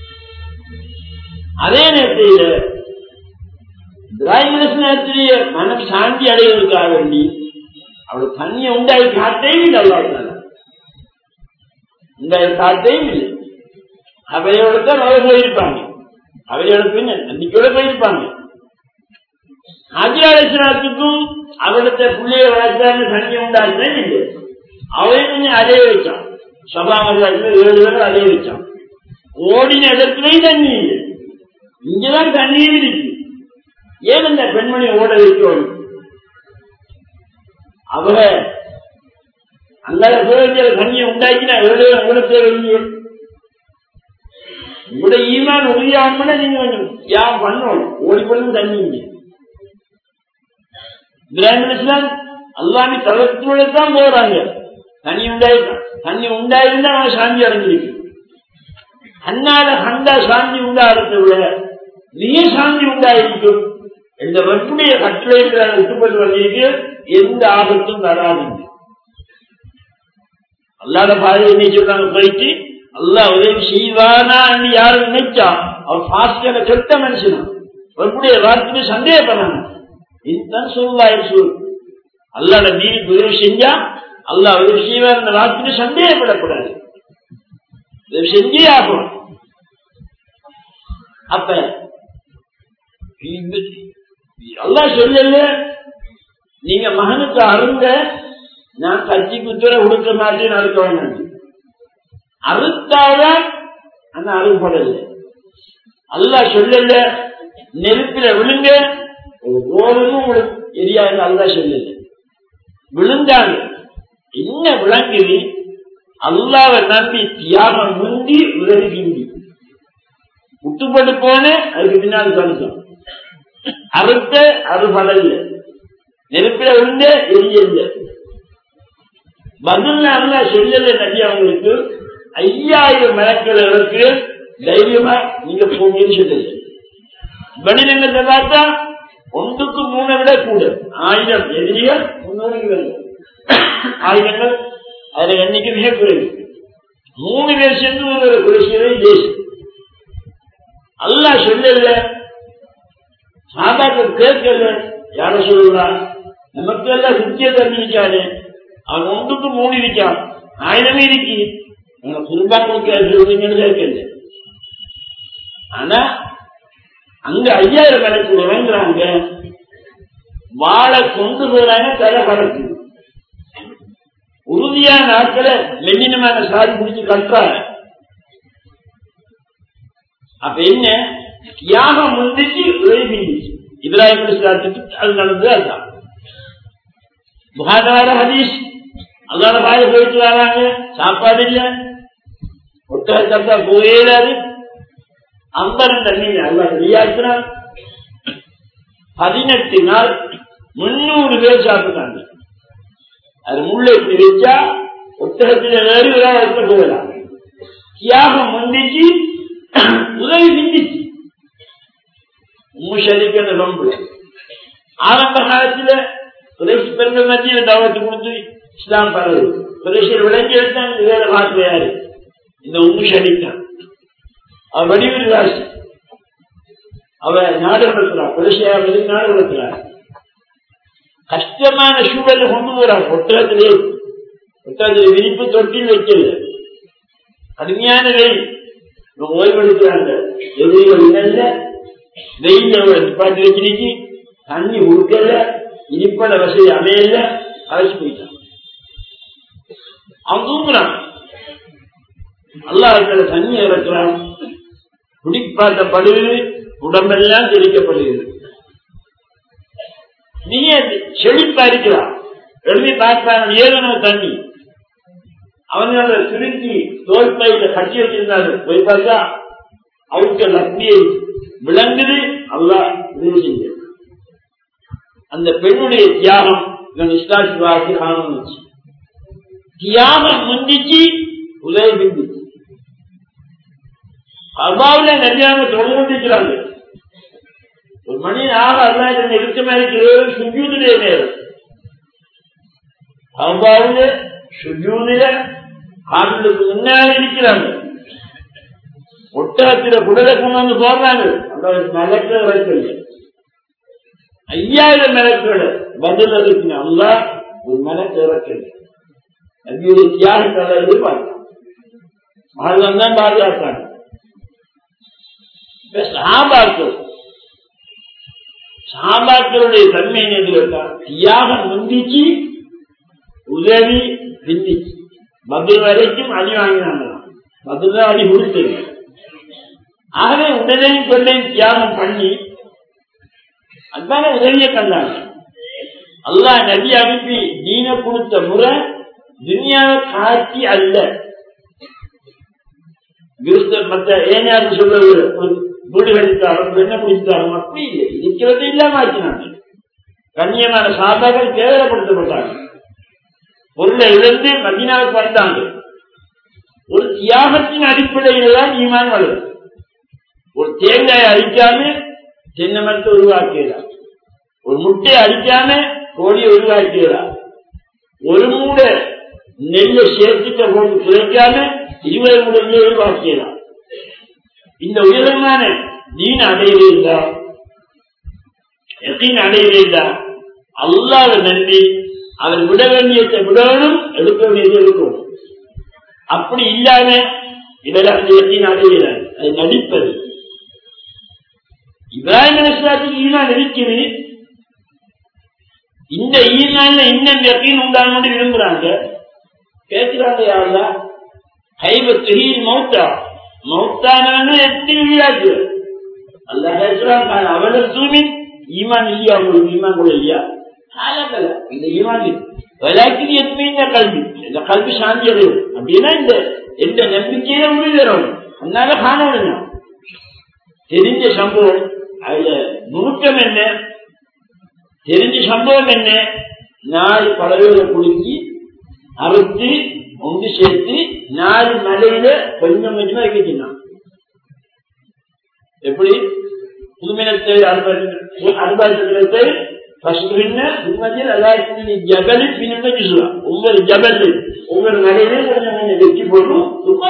அதே நேரத்தில் இப்ராஹிம் அலைஹிஸ்ஸலாத்துடைய மனம் சாந்தி அடைவதற்காக வேண்டி அவளுக்கு தண்ணியை உண்டாய் காட்டையும் இல்லை, அல்லாஹ் உண்டாய் காட்டையும் இல்லை. அவையோட தான் அவர் போயிருப்பாங்க, அவையோட பின் நம்பிக்கையோட போயிருப்பாங்க. ஹஜ்ரா அலைஹிஸ்ஸலாத்துக்கும் அவருடைய பிள்ளைய வளர்த்தாங்க, தண்ணியை உண்டாக்குறேன் இல்லை. அவையும் கொஞ்சம் அடைய வச்சான், சபாமத்தில் ஏழு பேரும் அடைய வச்சான். ஓடின இடத்துலையும் தண்ணி இல்லை, இங்கதான் தண்ணீர் இருக்கு. ஏன் இந்த பெண்மணி ஓட வைக்கணும்? அவர அந்த தண்ணியை உண்டாக்கினா எவ்வளவு எவ்வளவு தேவையில்லையே. உங்களுடைய ஈமான் உறுதியாகணும்னா நீங்க கொஞ்சம் யார் பண்ணணும், ஓடிப்படும் தண்ணி இங்க. இப்ராஹிம் அலைஹிஸ்ஸலாம் அல்லாஹ்வை தவக்கலோட தான் போறாங்க. தண்ணி உண்டாயிருக்கான், தண்ணி உண்டாயிருந்தா அவன் சாந்தி அடைஞ்சிருக்கு. அண்ணால ஹண்டா சாந்தி உண்டாகிறத விட நீ சாந்தி உண்டாயிருக்கும். இந்த வெற்றுடைய கட்டளை விட்டுப்பட்டு வந்திருக்கு, எந்த ஆபத்தும் வராதுங்க. அல்லாத பாதை என்ன சொல்றாங்க, போயிட்டு அல்லாஹ் உதவி செய்வானா என்று யாரும் நினைச்சா அவர் பாஸ்டான கெட்ட மனுஷனா வெற்றுடைய வார்த்தையை சந்தேகப்படாங்க. இதுதான் சொல்லுவாய் சொல். அல்லாட நீதிக்கு உதவி செஞ்சா அல்லாஹ் உதவி செய்வார் என்ற வார்த்தையை சந்தேகப்படக்கூடாது, உதவி செஞ்சே ஆகும். அப்ப அல்லாஹ் சொல்லல நீங்க மகனுக்கு அருங்க, நான் கட்சி குத்துற உடுக்க மாட்டேன் அறுக்க வேண்டாம். அறுத்தாதான் அந்த அறுப்படல. அல்லாஹ் சொல்லல நெருப்பில விழுங்க, ஓரமும் உங்களுக்கு எரியாது. அல்லாஹ் சொல்லல விழுந்தாங்க. என்ன விளங்குது? அல்லாஹ்வை நம்பி தியாகம் முந்தி உதவி கிண்டி விட்டுப்பட்டு போன அதுக்கு பின்னால் கணிச்சோம். அறுத்த அறுபடல, நெருப்பில விழுந்த எரியல்ல. பதில் அல்லாஹ் சொல்லல நபி அவங்களுக்கு ஐயாயிரம் மலக்களுக்கு தைரியமா நீங்க போங்கன்னு சொல்லல. பதில் என்ன பார்த்தா ஒன்றுக்கு மூணை விட கூட ஆயிரம் எதிரிகள் முன்னூறு ஆயிரங்கள் அதுல எண்ணிக்கை மிக குறைவு. மூணு பேர் சென்று ஒரு குறைசியதை தேசம் அல்லாஹ் சொல்லல. சாதாரண கேட்கல, யார சொல்றான் நமக்கு எல்லாம் சுத்திய தண்ணி இருக்காது, அவன் ஒன்றுக்கு மூணு இருக்கான், ஆயிரமே இருக்கு, குடும்பங்களுக்கு கேட்கல. ஆனா அங்க ஐயாயிரம் கணக்கு வாங்குறாங்க, வாழை கொண்டு போறாங்க, தலை பறக்குது. உறுதியான ஆட்களை மெல்லினமான சாதி பிடிச்சு கட்டுறாங்க. அப்ப என்ன தியாகம் வந்துச்சு, உதவி பிடிச்சு. இப்ராஹிம் அலைஹிஸ்ஸலாத்துக்கு அது நடந்தது. அதுதான் புகாரார ஹதீஸ். அல்லாஹ் வாயை போயிட்டு வராங்க, சாப்பாடு இல்ல, ஒட்டகத்தா போயிடாது. அம்பரம் தண்ணீர் அல்லாஹ் வெளியாக்குறான். பதினெட்டு நாள் முன்னூறு பேர் சாப்பிட்டாங்க. அது முள்ளை பிரிச்சா ஒட்டகத்தில வேறு போகலாம். தியாகம் வந்துச்சு, உதவி செஞ்சிச்சு. முஷரிக்கிற ரொம்ப ஆரம்ப காலத்துல குறைசி பெண்கள் மத்தியில் தாவத்து கொடுத்து இஸ்லாம் பரவு குறைசியர் விளங்கி எடுத்தாங்க. வேற மாற்று யாரு? இந்த உம்மு ஷரிக்கான். அவ வடிவில் ராசி, அவ நாடு வளர்க்கிறார், குறைசியா நாடு வளர்க்கிறார். கஷ்டமான சூழலை கொண்டு போறாங்க. ஒட்டகத்திலே ஒட்டகத்திலே விரிப்பு தொட்டில் வைக்கல, கடுமையான வெயில். ஓய்வெடுக்கிறாங்க. எதிரிகள் இல்ல, வெயில் பாட்டி வச்சிருக்கி, தண்ணி உடுக்கல, இனிப்பட வசதி அமையல, அழைச்சு போயிட்டான். அவன் தூங்குறான். அல்லாஹ் இருக்கிற தண்ணி இறக்குறான், குடிப்பாட்டப்படுது, உடம்பெல்லாம் தெளிக்கப்படுகிறது. நீங்க செழிப்பா இருக்கிறான், எழுதி பார்க்கிறான், ஏதனோ தண்ணி. அவனால திருப்பி தோல் பையில கட்டி வச்சிருந்தாரு. போய் பார்த்தா அவர்கள் அப்படியே விளங்குது. அல்லாஹ் உதவி செஞ்ச அந்த பெண்ணுடைய தியாகம் இவன் இஸ்லாத்துவாசி காணச்சு. தியாகம் முந்திச்சு, உதவி பிந்திச்சு. அவ்வாவுல நெஞ்சாங்க தொடர்ந்து கொண்டிருக்கிறாங்க. ஒரு மணி ஆக அல்லா இதனை இறுக்கமா இருக்கிற சுஜூதுடைய நேரம். அவ்வாவுல சுஜூதில காதலுக்கு முன்னாடி இருக்கிறாங்க. ஒட்டகத்தில குடலை கொண்டு வந்து போடுறாங்க. அந்த மலக்கள் வைக்கல, ஐயாயிரம் மலக்கள் பதில் இருக்கு. அல்லா ஒரு மலக்கு இறக்கல. நபியுடைய தியாகத்தால எதிர்பார்த்தான். மகள் தான் பாதுகாத்தாங்க. சாபாக்கள் சாபாக்களுடைய தன்மை எதிர்த்தான். தியாகம் முந்திச்சு, உதவி பிந்திச்சு. பதில் வரைக்கும் அடி வாங்கினாங்க. பதில் தான் அடி கொடுத்தது. ஆகவே உடலையும் கொள்ளையும் தியாகம் பண்ணி அதுதான உதவியை கண்டாங்க. அல்லாஹ் நபி அனுப்பி தீன கொடுத்த முறை துனியாவை காட்சி அல்ல. மற்ற ஏனாரு சொல்றது வீடு கழித்தாலும் பெண்ணை பிடித்தாலும் அப்படி இல்லை. இருக்கிறது இல்லாம ஆக்கினாங்க. கண்ணியமான சாபாக்கள் கேவலப்படுத்தப்பட்டாங்க. பொருளை இழந்து மதீனாவுக்கு வந்தாங்க. ஒரு தியாகத்தின் அடிப்படையில் தான் ஈமான் வளரும். ஒரு தேங்காயை அழிக்காம தென்னை மரத்தை உருவாக்கிறார். ஒரு முட்டையை அழிக்காம கோழியை உருவாக்கிறார். ஒரு மூட நெல்லை சேர்த்துட்ட போது குறைக்காம இருபது மூட நெல்லை உருவாக்கிறார். இந்த உயரமான தீன அடையிறா அடையிறா அல்லாஹ்வை நம்பி அவர் விட வேண்டியதை விடணும், எடுக்க வேண்டியதை எடுக்கணும். அப்படி இல்லாம இதெல்லாம் அடைகிறார். அது நடிப்பது. இப்ராஹிம் அலைஹிஸ்ஸலாத்துக்கு ஈமான் இருக்குது. இந்த ஈமான்ல இன்னும் யக்கீன் உண்டாகணும்னு விரும்புறாங்க. கேட்கிறாங்க, யா அல்லாஹ் கைவ துஹீல் மௌத்தா, மௌத்தானு எத்தனை விழாக்கு அல்லாஹ் கேட்கிறாங்க. அவள சூமின் ஈமான் இல்லையா? உங்களுக்கு ஈமான் கூட இல்லையா? காலக்கல இந்த ஈமான் விளையாட்டு எத்தனை கல்வி, இந்த கல்வி சாந்தி அடையும் அப்படின்னா இந்த எந்த நம்பிக்கையில உறுதிறோம். அதனால காணணும். தெரிஞ்ச சம்பவம், அதுல நுணுக்கம் என்ன, தெரிஞ்ச சம்பவம் என்ன, நாலு பறவைகளை குலுக்கி அறுத்து ஒன்று சேர்த்து நாலு மலையில கொஞ்சம் கொஞ்சமா வைக்கிட்டான். எப்படி புதுமினத்தை அனுபவத்தை ஜபலி பின்ன சொல்லலாம். ஒவ்வொரு ஜபல் ஒவ்வொரு மலையிலும் கொஞ்சம் கொஞ்சம் வெற்றி போடும்.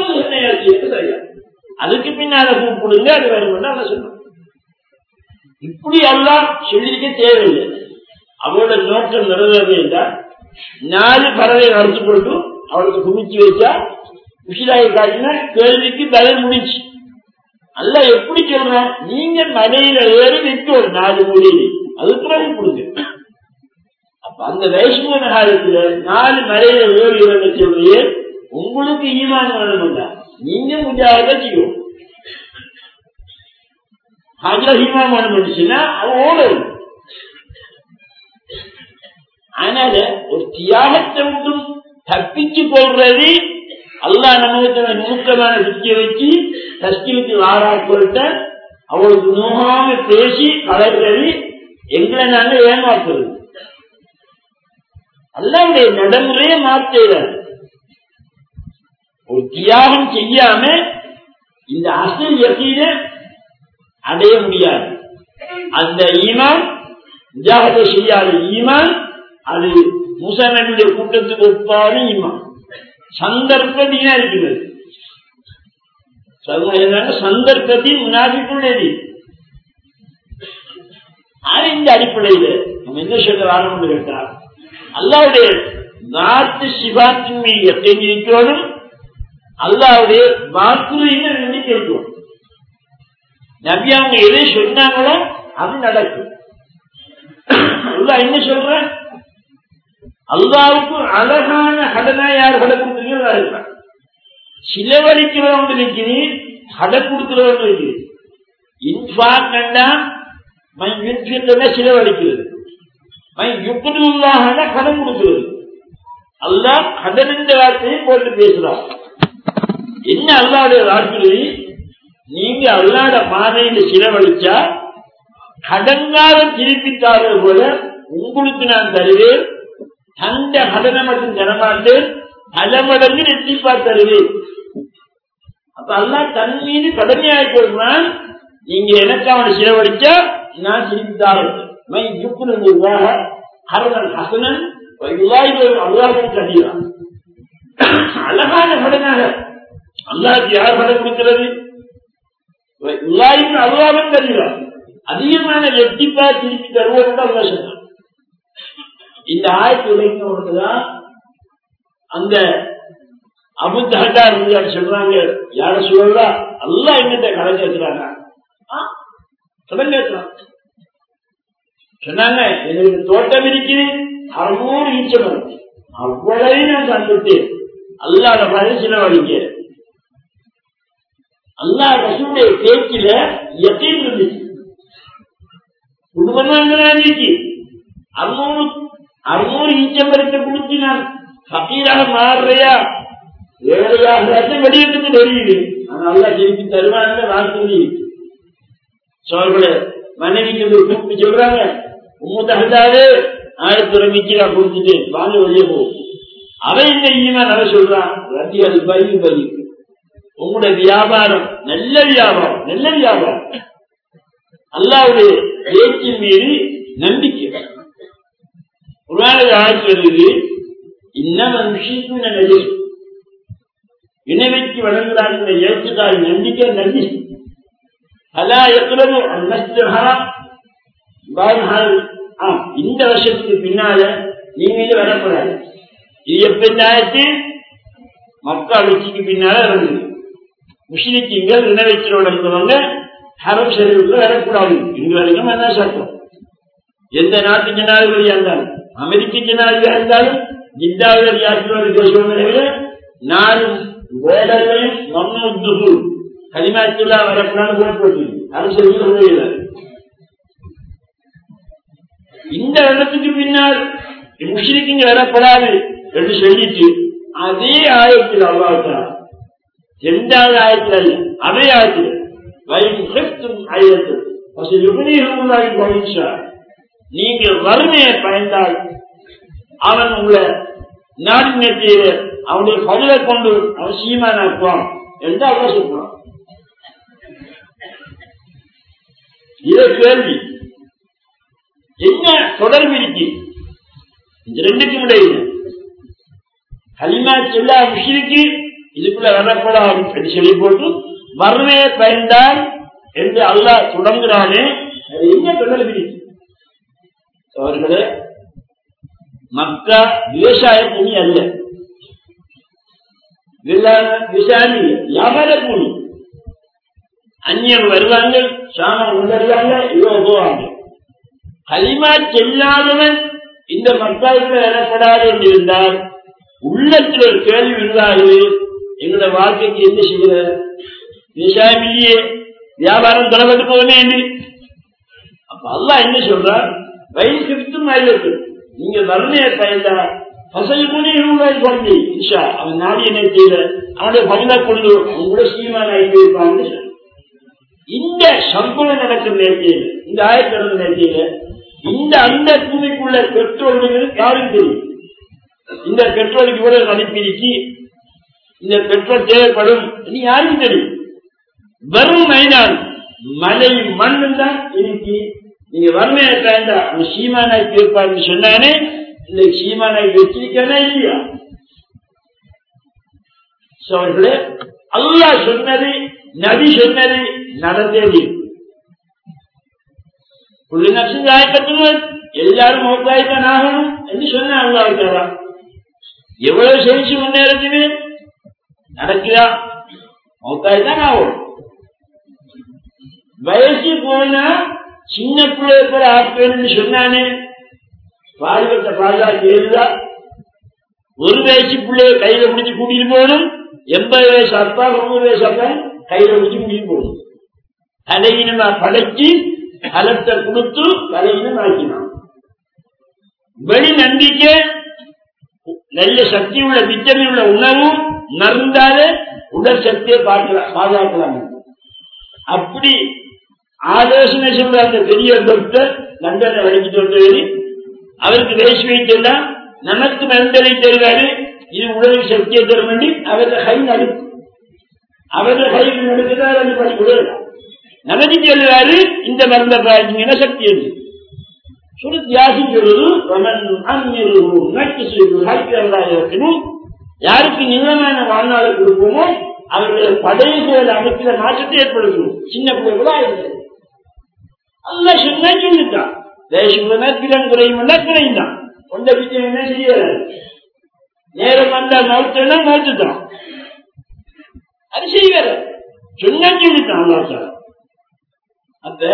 அதுக்கு பின்னால கூப்பிடுங்க, அது வேணும்னா அதை சொல்லணும். இப்படி எல்லாம் சொல்லிக்க தேவையில்லை. அவளோட நோக்கம் நிறைவேறவே இல்லை. நாலு பறவை அறுத்து போட்டு அவளுக்கு குமிச்சு வச்சா உஷிலாயை காட்டினா கேள்விக்கு பதில் முடிச்சு. அல்ல எப்படி சொல்றேன், நீங்க மலையில ஏறி விட்டு ஒரு நாலு மொழியில் அது பிறகு கொடுங்க. அந்த வைஷ்ணவ காலத்துல நாலு மலையில ஏறி இறங்க சொல்றியே உங்களுக்கு ஈமான் வேணும்டா நீங்க முஜாஹதா செய்யும் அதுல ஈமான் வேணும்னுச்சுன்னா அவன் ஓடும். அதனால ஒரு தியாகத்தை விட்டும் தப்பிச்சு கொள்றது அல்லாஹ் நமக்கு நுணுக்கமான புத்தியை வச்சு தஸ்கிலுக்கு ஆறாட்கொள்ட்ட அவளுக்கு நோகாம பேசி கலர்றது எங்களை நாங்க ஏமாத்துறது அல்லாவுடைய நடைமுறையை மாற்றுகிறார். ஒரு தியாகம் செய்யாம இந்த அசல் யகீனை அடைய முடியாது. அந்த ஈமான் முஜாஹதா செய்யாத ஈமான் அது மூசா நபியுடைய கூட்டத்துக்கு ஒப்பான ஈமான் சந்தர்ப்பத்தினா இருக்கிறது. சந்தர்ப்பத்தின் முனாபிக்குள்ளது. இந்த அடிப்படையில் நம்ம என்ன சொல்ற ஆரம்பம் கேட்டால் அல்லாவுடைய நாட்டு சிவாத்தின் மீது எத்தெஞ்சிருக்கிறோம் அல்லாவுடைய வாக்குறுதியை நம்பிக்கை இருக்கிறோம். நபி அவங்க எதை சொன்னாங்களோ அது நடக்கும். அல்லாஹ் என்ன சொல்ற அல்லாவுக்கு அழகான கடனா யார் கடை கொடுத்துருக்கிறார் சிலவழிக்கிறவங்க இருக்குது கடை கொடுக்கிறவங்க இருக்குது. இன்ஃபா கண்டா சிலவழிக்கிறது யுக்துல்லாஹ் கடன் கொடுக்கிறது. அல்லாஹ் கடன் என்ற வார்த்தையை போட்டு பேசுறான். என்ன அல்லாவுடைய வாக்குறுதி நீங்க அல்லாட பாதையில செலவழிச்சா கடன்காலம் திருப்பித்தாத போல உங்களுக்கு நான் தருவேன். தந்த கடனை மட்டும் தரமாட்டேன் பல மடங்கு நெட்டிப்பா தருவேன். அப்ப அல்லாஹ் தன் மீது கடமையாய் கொள்றான். நீங்க எனக்கு அவனை செலவழிச்சா நான் திருப்பி தாரேன். அழகான கடனாக அல்லாஹ்க்கு யார் கடன் கொடுக்கிறது அல்லாஹ்வும் தருகிறார். அதிகமான வெட்டிப்பா திருப்பி தருவோம் அல்லா சொன்னார். இந்த ஆயத்து உழைக்கதான் அந்த அபு தஹ்தா சொல்றாங்க யார சொல்லா அல்லாஹ் எங்கிட்ட கடன் கேட்கிறாங்க கடன் கேட்கிறான் சொன்னாங்க எனக்கு தோட்டம் இருக்குது அறுநூறு ஈச்சம் அவ்வளவு நான் தந்துட்டேன் அல்லாத மாதிரி செலவழிக்க அல்லாஹ் ரசூலுடைய பேச்சில யகீன் இருந்துச்சு. குடும்பமாக இருந்துச்சு. அறுநூறு அறுநூறு ஈச்சம் வரைத்த கொடுத்து நான் ஃபகீராக மாறுறையா ஏழையாக வெளியிட்டு தெரியுது. ஆனா அல்லாஹ் திருப்பி தருவாங்க வாக்குறுதி. சோழர்களே மனைவிக்கு கூப்பிட்டு சொல்றாங்க உம்மு தஹ்தாவே ஆயிரத்தி ரூபாய்க்கு நான் கொடுத்துட்டு வாங்க வெளியே போகும். அவன் இந்த ஈமான் அவ சொல்றான் ரத்தி அது பயிர் பயிர் உங்களுடைய வியாபாரம் நல்ல வியாபாரம் நல்ல வியாபாரம் அல்லாவுடைய பேச்சின் மீது நம்பிக்கை. குர்ஆனில் ஆயத்து வருது இன்னமன் யுஷ்ரிகூன நஜஸ் இணைவைக்கு வழங்குகிறார்கள் ஏற்றுக்காரி நம்பிக்கை நன்றி அலா யக்ரபு அல் மஸ்ஜிதுல் ஹராம் இந்த வருஷத்துக்கு பின்னால நீங்க இது வரக்கூடாது. இது எப்ப மக்கா வெற்றிக்கு பின்னால வருது. முஸ்லிம்கள் இணைவைச்சலோட இருந்தவங்க ஹரம் ஷரீஃப்ல வரக்கூடாது. இன்று வரைக்கும் என்ன சட்டம். எந்த நாட்டு ஜனாதிபதியா இருந்தாலும் அமெரிக்க ஜனாதிபதியா இருந்தாலும் ஜித்தாவில் யாத்திரை பேசுவதை நாலு வேடர்களையும் மம்னூ கலிமாத்துல்லா வரக்கூடாது கூட போட்டு ஹரம் ஷரீஃப்ல இந்த இடத்துக்கு பின்னால் முஸ்லிம்கள் வரப்படாது என்று சொல்லிட்டு அதே ஆயத்தில் அல்லாஹ் இரண்டாவது ஆயத்தில் அல்ல அதே ஆயத்தில் நீங்கள் வறுமையை பயந்தால் அவன் உங்களை நாடு நேற்றிய அவனுடைய பதிலை கொண்டு அவன் சீமானாக்குவான் என்று அவன் சொல்றான். இதை கேள்வி என்ன தொடர்பு இருக்கு இந்த ரெண்டுக்கும் இடையில? கலிமா சொல்லா முஷ்ரிக்கு இதுக்குள்ள வரப்படாது என்று சொல்லி போட்டு வறுமையை பயந்தால் என்று அல்லாஹ் தொடங்குறானே அது என்ன தொடர்பு இருக்கு? அவர்களே மக்கா விவசாய பூமி அல்ல, விவசாயி வியாபார பூமி. அந்நியம் வருவாங்க, சாமான் வருவாங்க, இவ்வளவு போவாங்க. கலிமா செல்லாதவன் இந்த மக்களுக்கு எனப்படாது என்று இருந்தால் உள்ளத்தில் ஒரு கேள்வி இருந்தாது, எங்களோட வாழ்க்கைக்கு என்ன செய்கிற விவசாயம் இல்லையே, வியாபாரம் தொடர்பட்டு போகவே என்று. அப்ப அல்லாஹ் என்ன சொல்றார், வயசுக்கு வித்தும் ஆயிருக்கு, நீங்க வறுமையை பயந்தா பசங்க கூட இருபதாயிரம் குழந்தை இன்ஷா அவன் நாடிய நேரத்தில் அவனுடைய பகிர்ந்தா கொண்டு அவன் கூட சீமான ஆகியிருப்பான்னு சொல்ற. இந்த சம்பளம் நடக்கும் நேரத்தில், இந்த ஆயிரத்தி நடந்த நேரத்தில் இந்த அந்த பூமிக்குள்ள பெட்ரோல் யாரும் தெரியும். இந்த பெட்ரோலுக்கு கூட மதிப்பிருக்கி இந்த பெட்ரோல் தேவைப்படும் யாருக்கும் தெரியும். வரும் மைனால் மலை மண்ணு தான் இருக்கு. நீங்க வறுமையை பயந்தா அவன் சீமானாய் இருப்பான்னு சொன்னானே, இந்த சீமானாய் வச்சிருக்கா இல்லையா? அவர்களே அல்லாஹ் சொன்னது நபி சொன்னது நடந்தது. எல்லாரும் மௌத்தாய்தான் ஆகணும் என்று சொன்ன அல்லாஹ் எவ்வளவு செஞ்சு முன்னேறதுமே நடக்குதா? மௌத்தாய்தான் ஆகும். வயசு போனா சின்ன பிள்ளைய கூட ஆட்கள் சொன்னானே, பாதுகாத்த பாதுகாப்பு எழுதா ஒரு வயசு பிள்ளைய கையில முடிச்சு கூட்டிட்டு போகணும். எண்பது வயசு அப்பா ஒன்பது வயசு அப்பா கையில முடிச்சு கூட்டிட்டு போகணும். தலையினமா படைச்சு பலத்தை கொடுத்து தலையினம் ஆக்கினான். வெளி நம்பிக்கை நல்ல சக்தி உள்ள விட்டமின் உள்ள உணவு மருந்தாலே உடல் சக்தியை பாதுகாக்கலாம். அப்படி ஆலோசனை சொல்ற அந்த பெரிய டாக்டர் லண்டனை வழங்கிட்டு வந்தவர், அவருக்கு வயசு வைத்தெல்லாம் நமக்கு மருந்தலை தருவாரு, இது உடல் சக்தியை தரும் வேண்டி அவரது கை நடக்கும். அவரது கையில் நடக்கிறார் என்று படிக்கூட நமக்கு சொல்லுவாரு, இந்த மருந்தை பாய்ச்சிங்கன்னா சக்தி என்று சொல்லி தியாசி சொல்லுது. யாருக்கு நீளமான வாழ்நாளை கொடுப்போமோ அவருடைய பழைய செயல் அமைப்பில மாற்றத்தை ஏற்படுத்தும். சின்ன பிள்ளைகளா இருந்தது அல்ல சொன்னா சொல்லிட்டான். தேசம் திறன் குறையும் குறைந்தான். கொண்ட பிச்சை என்ன செய்யறாரு, நேரம் வந்தா மௌத்தா மௌத்துதான் அது செய்வார சொன்னா சொல்லிட்டான். அல்லா அந்த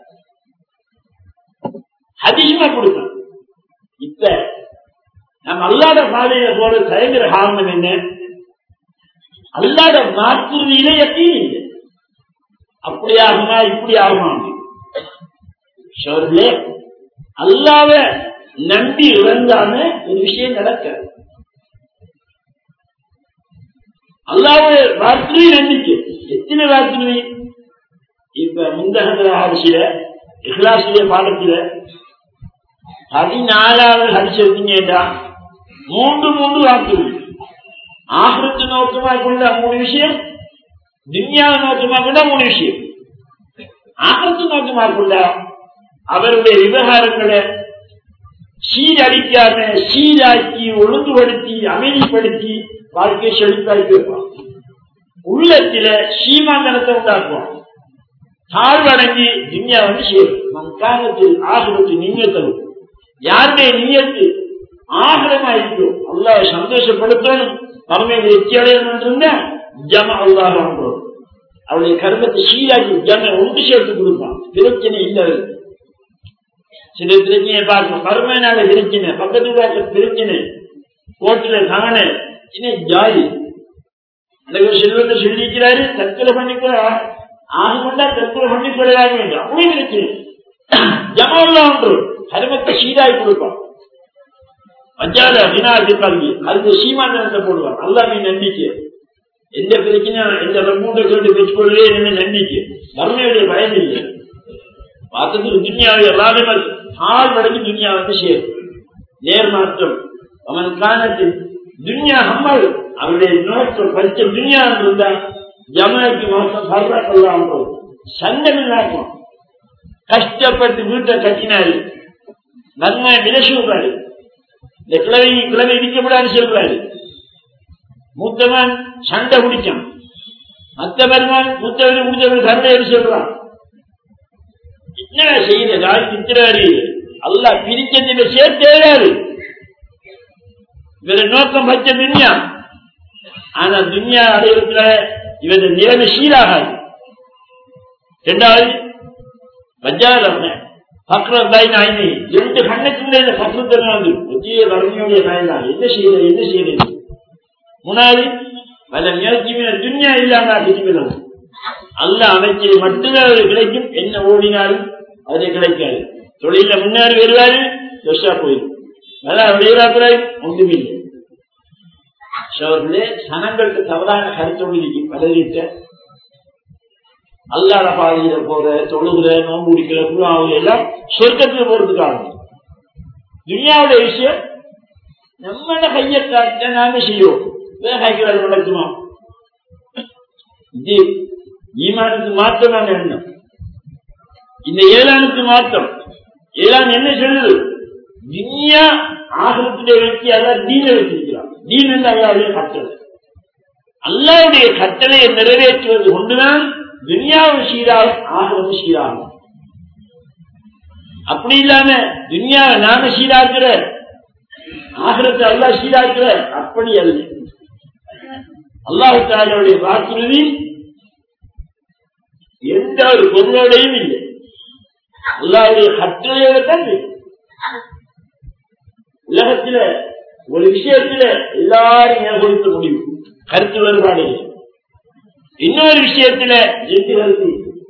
அதிகமா கொடுத்தான். இப்ப நம்ம அல்லாத பாதையில போற தயங்குற காரணம் என்ன? அல்லாத மாற்றுவதில எத்தையும் இல்லை. அப்படி ஆகுமா இப்படி ஆகுமா சொல்லே அல்லாத நம்பி இழந்தாம ஒரு விஷயம் நடக்க. அல்லாத வார்த்தை நம்பிக்கை எத்தனை வார்த்தை. இப்ப முந்தகத்துல ஹரிசில இஹ்லாசிய பாடத்துல பதினாலாவது ஹரிசு எடுத்தீங்கன்னா மூன்று மூன்று வார்த்தை. ஆகிரத்து நோக்கமா கொண்ட மூணு விஷயம், துன்யாவை நோக்கமா கொண்ட மூணு விஷயம். ஆகிரத்து நோக்கமா கொண்ட அவருடைய விவகாரங்களை சீரழிக்காம சீராக்கி ஒழுங்குபடுத்தி அமைதிப்படுத்தி வாழ்க்கையை செழிப்பாக்கி வைப்பான். உள்ளத்தில சீமாந்தனத்தை உண்டாக்குவான். தாழ்வடங்கி துன்யா வந்து சேரும். மங்கானத்தில் ஆகிரத்து நீங்கத்தரும். யாருடைய நீயத்து ஆகிரமா இருக்கும், அல்லாஹ் சந்தோஷப்படுத்தணும், பரமையை வெற்றி அடையணும் இருந்தா ஜம அல்லாஹ் அவருடைய கர்மத்தை சீராக்கி ஜம ஒன்று சேர்த்து கொடுப்பான். பிரச்சனை இல்லை. சில பிரச்சனையை பார்க்கணும், கர்மனால பிரச்சனை, பக்கத்து பார்க்க பிரச்சனை, கோட்டில காண ஜாதி செல்வத்தை சொல்லிக்கிறாரு. தற்கொலை பண்ணிக்கொள்ள ஆகொண்டா தற்கொலை பண்ணிக்கொள்ளலாம் வேண்டும். அப்படி பிரச்சனை ஜமல்லா ஒன்று கர்மத்தை சீராகி கொடுப்பான். பஞ்சால வினாதி கல்வி அதுக்கு சீமானத்தை போடுவான். அல்லாமே நம்பிக்கை. எந்த பிரச்சனை எந்த மூட்டை கேட்டு பெற்றுக்கொள்ளவே என்ன நம்பிக்கை, மறுமையுடைய பயன் இல்லை. பார்த்ததுக்கு துன்யாவை எல்லாமே ஆள் மடங்கு துன்யா வந்து சேரும். நேர்மாற்றம் அவன் காணத்தில் துன்யா அம்மல் அவருடைய நோக்கம் பரிச்ச துன்யா இருந்தா ஜமாய்க்கு மோசம் பர்றாக்கலாம் சண்டை நாட்டம். கஷ்டப்பட்டு வீட்டை கட்டினாரு, நன்மை விலசுவாரு. இந்த கிழவை கிழமை இடிக்கப்படாது சொல்றாரு. மூத்தவன் சண்டை பிடிச்சான், மத்த பெருமான் மூத்தவன் முடிஞ்சவன் சண்டை சொல்றான். என்ன செய்யற திட்டுறாரு. அல்லா பிரிக்கிறதுல சேர்த்தேறாரு. இவர நோக்கம் பச்ச துன்யா. ஆனா துன்யா அடையிறதுல இவர நிலைமை சீராகாது. இரண்டாவது பஜார் ரெண்டு கண்ணுக்கு பசுத்தனாது ஒத்திய வறுமையுடைய காயந்தான். என்ன செய்யறது என்ன செய்யறது? மூணாவது பல முயற்சியின துன்யா இல்லாம திரும்பிடும். அல்ல அமைச்சது மட்டும்தான் அவரு கிடைக்கும். என்ன ஓடினாலும் அது கிடைக்காது. தொழில முன்னாடி வருவாரு பெருசா போயிடும். அதான் விளையாடுறாரு ஒன்றுமில்லை. அவர்களே சனங்களுக்கு தவறான கருத்தொழிக்கு பலரிட்ட அல்லாத பாதையில போற தொழுகிற நோம்பு குடிக்கிற குருவாங்க எல்லாம் சொர்க்கத்துல போறதுக்காக. துனியாவுடைய விஷயம் நம்மள கையை காட்ட நாம செய்வோம். கைகள் நடக்குமா? இது ஈமானுக்கு மாற்றமான எண்ணம். இந்த ஏழானுக்கு மாற்றம். ஏழான் என்ன சொல்லுது? துனியா ஆகலத்துடைய வெற்றி அல்ல தீன வச்சிருக்கிறான். தீன் என்று அல்லாவுடைய கட்டளை. அல்லாவுடைய கட்டளையை நிறைவேற்றுவது கொண்டுதான் துனியாவும் சீராகும் ஆகலும் சீராகும். அப்படி இல்லாம துனியாவை நாம சீராக்குற ஆகலத்தை அல்லா சீராக்குற அப்படி அல்ல. அல்லாஹ் தஆலாவுடைய வாக்குறுதி எந்த ஒரு பொருளோடையும் இல்லை. அல்லாஹ்வுடைய கட்டளையோட தான் உலகத்தில ஒரு விஷயத்துல எல்லாரும் ஏற்படுத்த முடியும். கருத்து வேறுபாடு. இன்னொரு விஷயத்துல எட்டு கருத்து.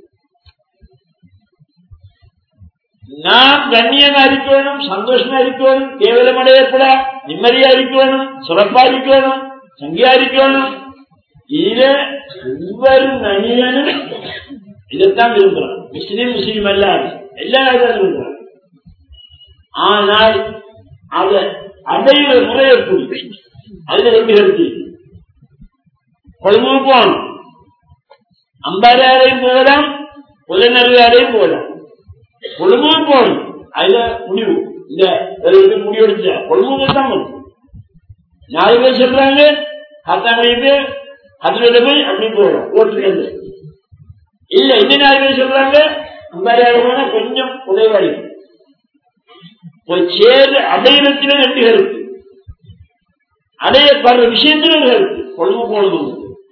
நாம் கண்ணியமா இருக்கணும், சந்தோஷமா இருக்கணும், கேவலம் அடையப்பட நிம்மதியா இருக்கணும், சிறப்பா இருக்கணும், சங்கியா இருக்கணும். இதுல ஒவ்வொரு மனிதனும் இதைத்தான் விரும்புறான். முஸ்லீம் முஸ்லீம் அல்லாது எல்லாரும் விரும்புறான். ஆனால் அதை அடையிற முறை எப்படி? அதுல ரெண்டு கருத்து. கொழும்பு போகணும், அம்பாறையும் போகலாம், புலனறிவாரையும் போகலாம். கொழும்பு போகணும், அதுல முடிவு இந்த முடிவெடுத்த கொழும்பு தான் வரும். நாலு பேர் சொல்றாங்க பத்தாம் பேர் அதுல போய் அப்படி போகலாம் ஓட்டுறது இல்ல. இன்னும் நாலு பேர் சொல்றாங்க அம்பாறையாறு போனா கொஞ்சம் உதவாடி போய் சேர் அடையிறத்தில ரெண்டு கருத்து. அடையப்படுற விஷயத்தில கருத்து. கொழும்பு போனது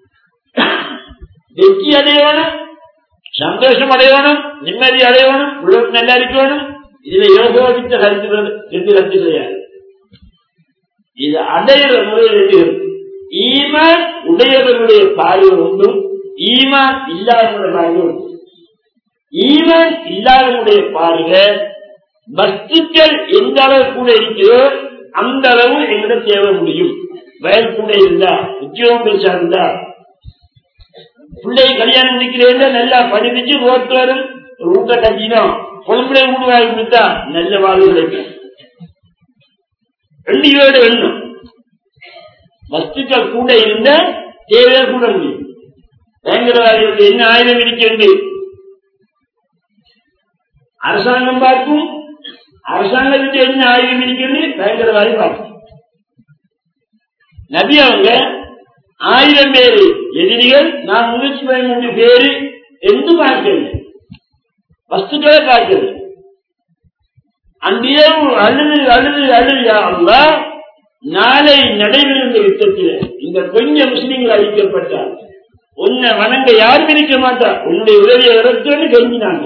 வெற்றி அடையணும், சந்தோஷம் அடையணும், நிம்மதி அடையணும், உலகம் நல்லா இருக்கணும். இதுல யோகோதித்த கருத்துக்கள் ரெண்டு கருத்து கிடையாது. இது அடையிற முறையில் ரெண்டு கருத்து. ஈமான் உடையவர்களுடைய பார்வை ஒன்றும், ஈமான் இல்லாதவனுடைய பார்வை ஒன்று. ஈமான் இல்லாதவனுடைய பார்வை வஸ்துக்கள் எந்த அளவு கூட இருக்கிறதோ அந்த அளவு எங்கிட்ட தேவை முடியும். வயல் கூட இருந்தா, உத்தியோகம் பேசா இருந்தா, பிள்ளை கல்யாணம் முடிக்கிறேன் நல்லா படிச்சு ஓட்டு வரும், ஊட்ட கட்டினோம், குழம்புடைய வீடு வாங்கி கொடுத்தா நல்ல வாழ்வு கிடைக்கும். ரெண்டு வேணும். வஸ்துக்கள் கூட இருந்த தேவையை கூட முடியும். பயங்கரவாதிகளுக்கு என்ன ஆயுதம் இருக்கிறது? அரசாங்கம் பார்க்கும். அரசாங்கத்துக்கு என்ன ஆயுதம் இருக்கிறது? பயங்கரவாதி பார்க்கும். நபி அவங்க ஆயிரம் பேரு எதிரிகள், நான் முயற்சி பயன்படுத்த பேரு என்று பார்க்கிறது, வஸ்துக்களை பார்க்கிறது. அங்கே அழுது அழுது அழுது நாளை நடைபெறும் யுத்தத்தில் இந்த கொஞ்சம் முஸ்லீம்கள் அழிக்கப்பட்டார், உன்னை வணங்க யாரும் இருக்க மாட்டார், உன்னுடைய உதவியை இறக்குன்னு கெஞ்சினாங்க.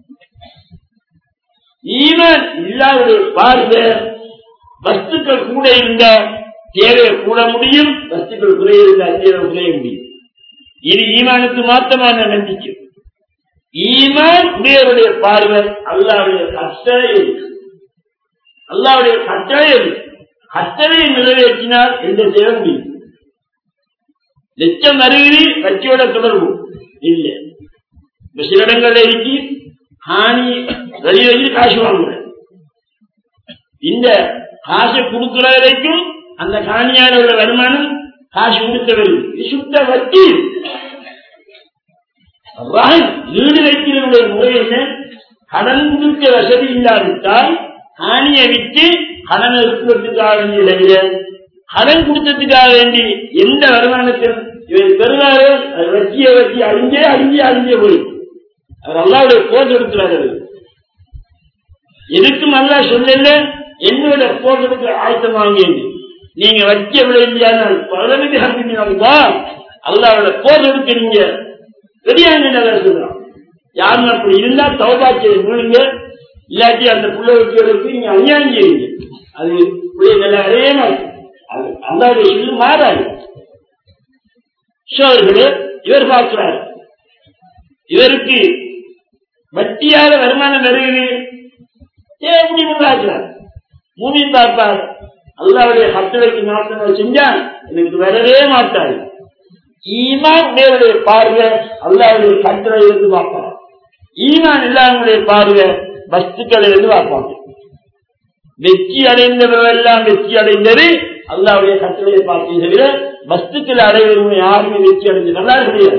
ஈமான் இல்லாத பார்வை வஸ்துக்கள் கூட இருந்த தேவையை கூட முடியும், வஸ்துக்கள் குறைய இருந்தால் தேவை குறைய முடியும். இது ஈமானுக்கு மாற்றமான நம்பிக்கை. ஈமான் உடையவருடைய பார்வை அல்லாவுடைய கட்டளை, அல்லாவுடைய கட்டளை கட்டளையை நிறைவேற்றினால் எந்த தேவை முடியும். லட்சம் அருகிரி கட்சியோட தொடர்பு இல்லை. சில இடங்கள்ல இருக்கு ஹானி வெளியே காசு வாங்குற, இந்த காசை கொடுக்கிற வரைக்கும் அந்த காணியால் உள்ள வருமானம் காசு கொடுக்க வருது. சுத்த வட்டி வீடு வைக்கிறவனுடைய முறை என்ன? கடன் கொடுக்க வசதி இல்லாவிட்டால் காணியை விட்டு கடன் எடுக்கிறதுக்காக வேண்டிய கடன் கொடுத்ததுக்காக வேண்டி எந்த வருமானத்தில் இவர் பெறுவாரோ அது வட்டியை வட்டி அழிஞ்சே அழிஞ்சே அழிஞ்சே போய் அவர் அல்லாவுடைய போர் எடுக்கிறார்கள். எதுக்கும் அல்லா சொல்லல என்னோட போர் எடுக்க ஆயத்தம் வாங்கி நீங்க வட்டிய விளையாடினால் பதினஞ்சு ஹாப்பிங்களா அல்லாவோட போர் எடுக்கிறீங்க பெரியாங்க சொல்றான். யாரும் அப்படி இருந்தா தௌபா செய்ய விழுங்க, இல்லாட்டி அந்த பிள்ளைகளுக்கு நீங்க அநியாயம் செய்யுங்க. அது பிள்ளை நல்லா அடையே மாட்டேன். அது அல்லாவுடைய சொல்லு மாறாது. சோழர்களே, இவர் பார்க்கிறார், இவருக்கு வட்டியால வருமானம் வருகிறது, பார்க்கிறார். மூமின் பார்ப்பார், அல்லாவுடைய கட்டளைக்கு மாற்றம் செஞ்சா எனக்கு வரவே மாட்டாரு. ஈமான் உடையவருடைய பார்வை அல்லாவுடைய கட்டளை இருந்து பார்ப்பார். ஈமான் இல்லாமடைய பார்வை வஸ்துக்களை இருந்து பார்ப்பாங்க. வெற்றி அடைந்தவரெல்லாம் வெற்றி அடைந்தது அல்லாவுடைய கட்டளையை பார்த்தே தவிர வஸ்துக்களை அடைவதற்கு யாருமே வெற்றி அடைஞ்சது நல்லா கிடையாது.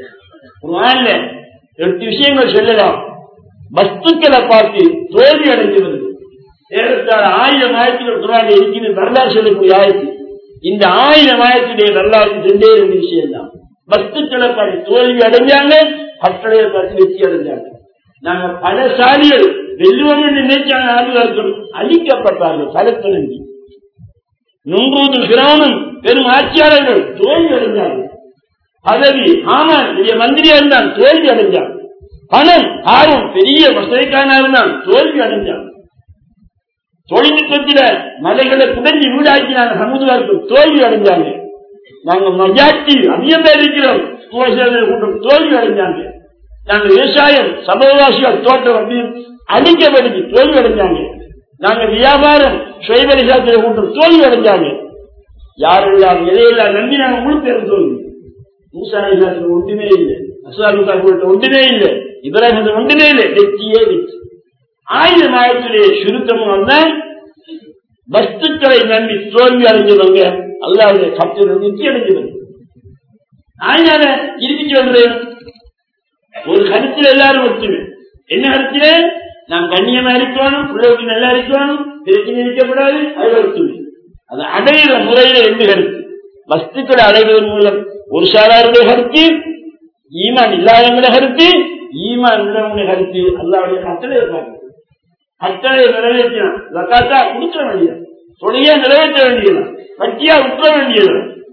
எட்டு விஷயங்கள் சொல்லலாம். வஸ்துக்களை பார்த்து தோல்வி அடைஞ்சது ஏறத்தாழ ஆயிரம் ஆயிரத்துக்கு குரான் இருக்கிறது. வரலாறு சொல்லக்கூடிய ஆயிரத்து இந்த ஆயிரம் ஆயிரத்துடைய வரலாறு ரெண்டே ரெண்டு விஷயம் தான். வஸ்துக்களை பார்த்து தோல்வி அடைஞ்சாங்க, கட்டளையை பார்த்து வெற்றி அடைஞ்சாங்க. நாங்க பல சாலிகள் வெல்லுவோம் என்று நினைச்சாங்க, ஆளுநர்கள் அழிக்கப்பட்டார்கள். பலத்தனங்கி நுங்கூது பிரானும் பெரும் ஆட்சியாளர்கள் தோல்வி அடைஞ்சார்கள். பதவி ஆமான் பெரிய மந்திரியா இருந்தான், தோல்வி அடைஞ்சான். பணம் ஆர்வம் பெரிய வசதிக்கான இருந்தான், தோல்வி அடைஞ்சான். தொழில்நுட்பத்தில மலைகளை குடஞ்சி வீடாக்கினாங்க, சமுதாயத்தில் தோல்வி அடைஞ்சாங்க. நாங்க மஜாட்டி அதிகம் பேர் இருக்கிறோம், கூட்டம் தோல்வி அடைஞ்சாங்க. நாங்க விவசாயம் சமவாசிகள் தோட்டம் அப்படின்னு அழிக்கப்படுத்தி தோல்வி அடைஞ்சாங்க. நாங்க வியாபாரம் சுயபரிசாத்திர கூட்டம் தோல்வி அடைஞ்சாங்க. யாரெல்லாம் எதையெல்லாம் நம்பி நாங்க முழுப்பேரும் தோல்வி. மூசா இஸ்லாத்துல ஒன்றுமே இல்லை, அசுவாமிகா ஒன்றுமே இல்லை, இப்ராஹிம் ஒன்றுமே இல்லை, வெற்றியே வெற்றி. ஆயிரம் ஆயிரத்திலே சுருக்கமும் வந்த வஸ்துக்களை நம்பி தோல்வி அடைஞ்சவங்க அல்லாவுடைய கட்டளை வெற்றி அடைஞ்சவங்க. ஆயினால இருப்பிச்சு வந்தேன் ஒரு கருத்தில் எல்லாரும் ஒத்துமே. என்ன கருத்திலே நாம் கண்ணியமா இருக்கணும், பிள்ளைக்கு நல்லா இருக்கணும், பிரச்சனை இருக்கக்கூடாது, அது ஒத்துமே. அது அடைகிற முறையில ரெண்டு கருத்து. வஸ்துக்களை அடைவதன் மூலம் ஒரு சாராருடைய கருத்து, ஈமான் இல்லாதவங்கள கருத்து, ஈமான் உள்ளவங்க கருத்து. அல்லாவுடைய கட்டளை இருப்பாங்க, கட்டளை நிறைவேற்றினான். ஜக்காத்தா கொடுக்க வேண்டியது, தொழியா நிறைவேற்ற வேண்டியது, வட்டியா உற்ற வேண்டியது.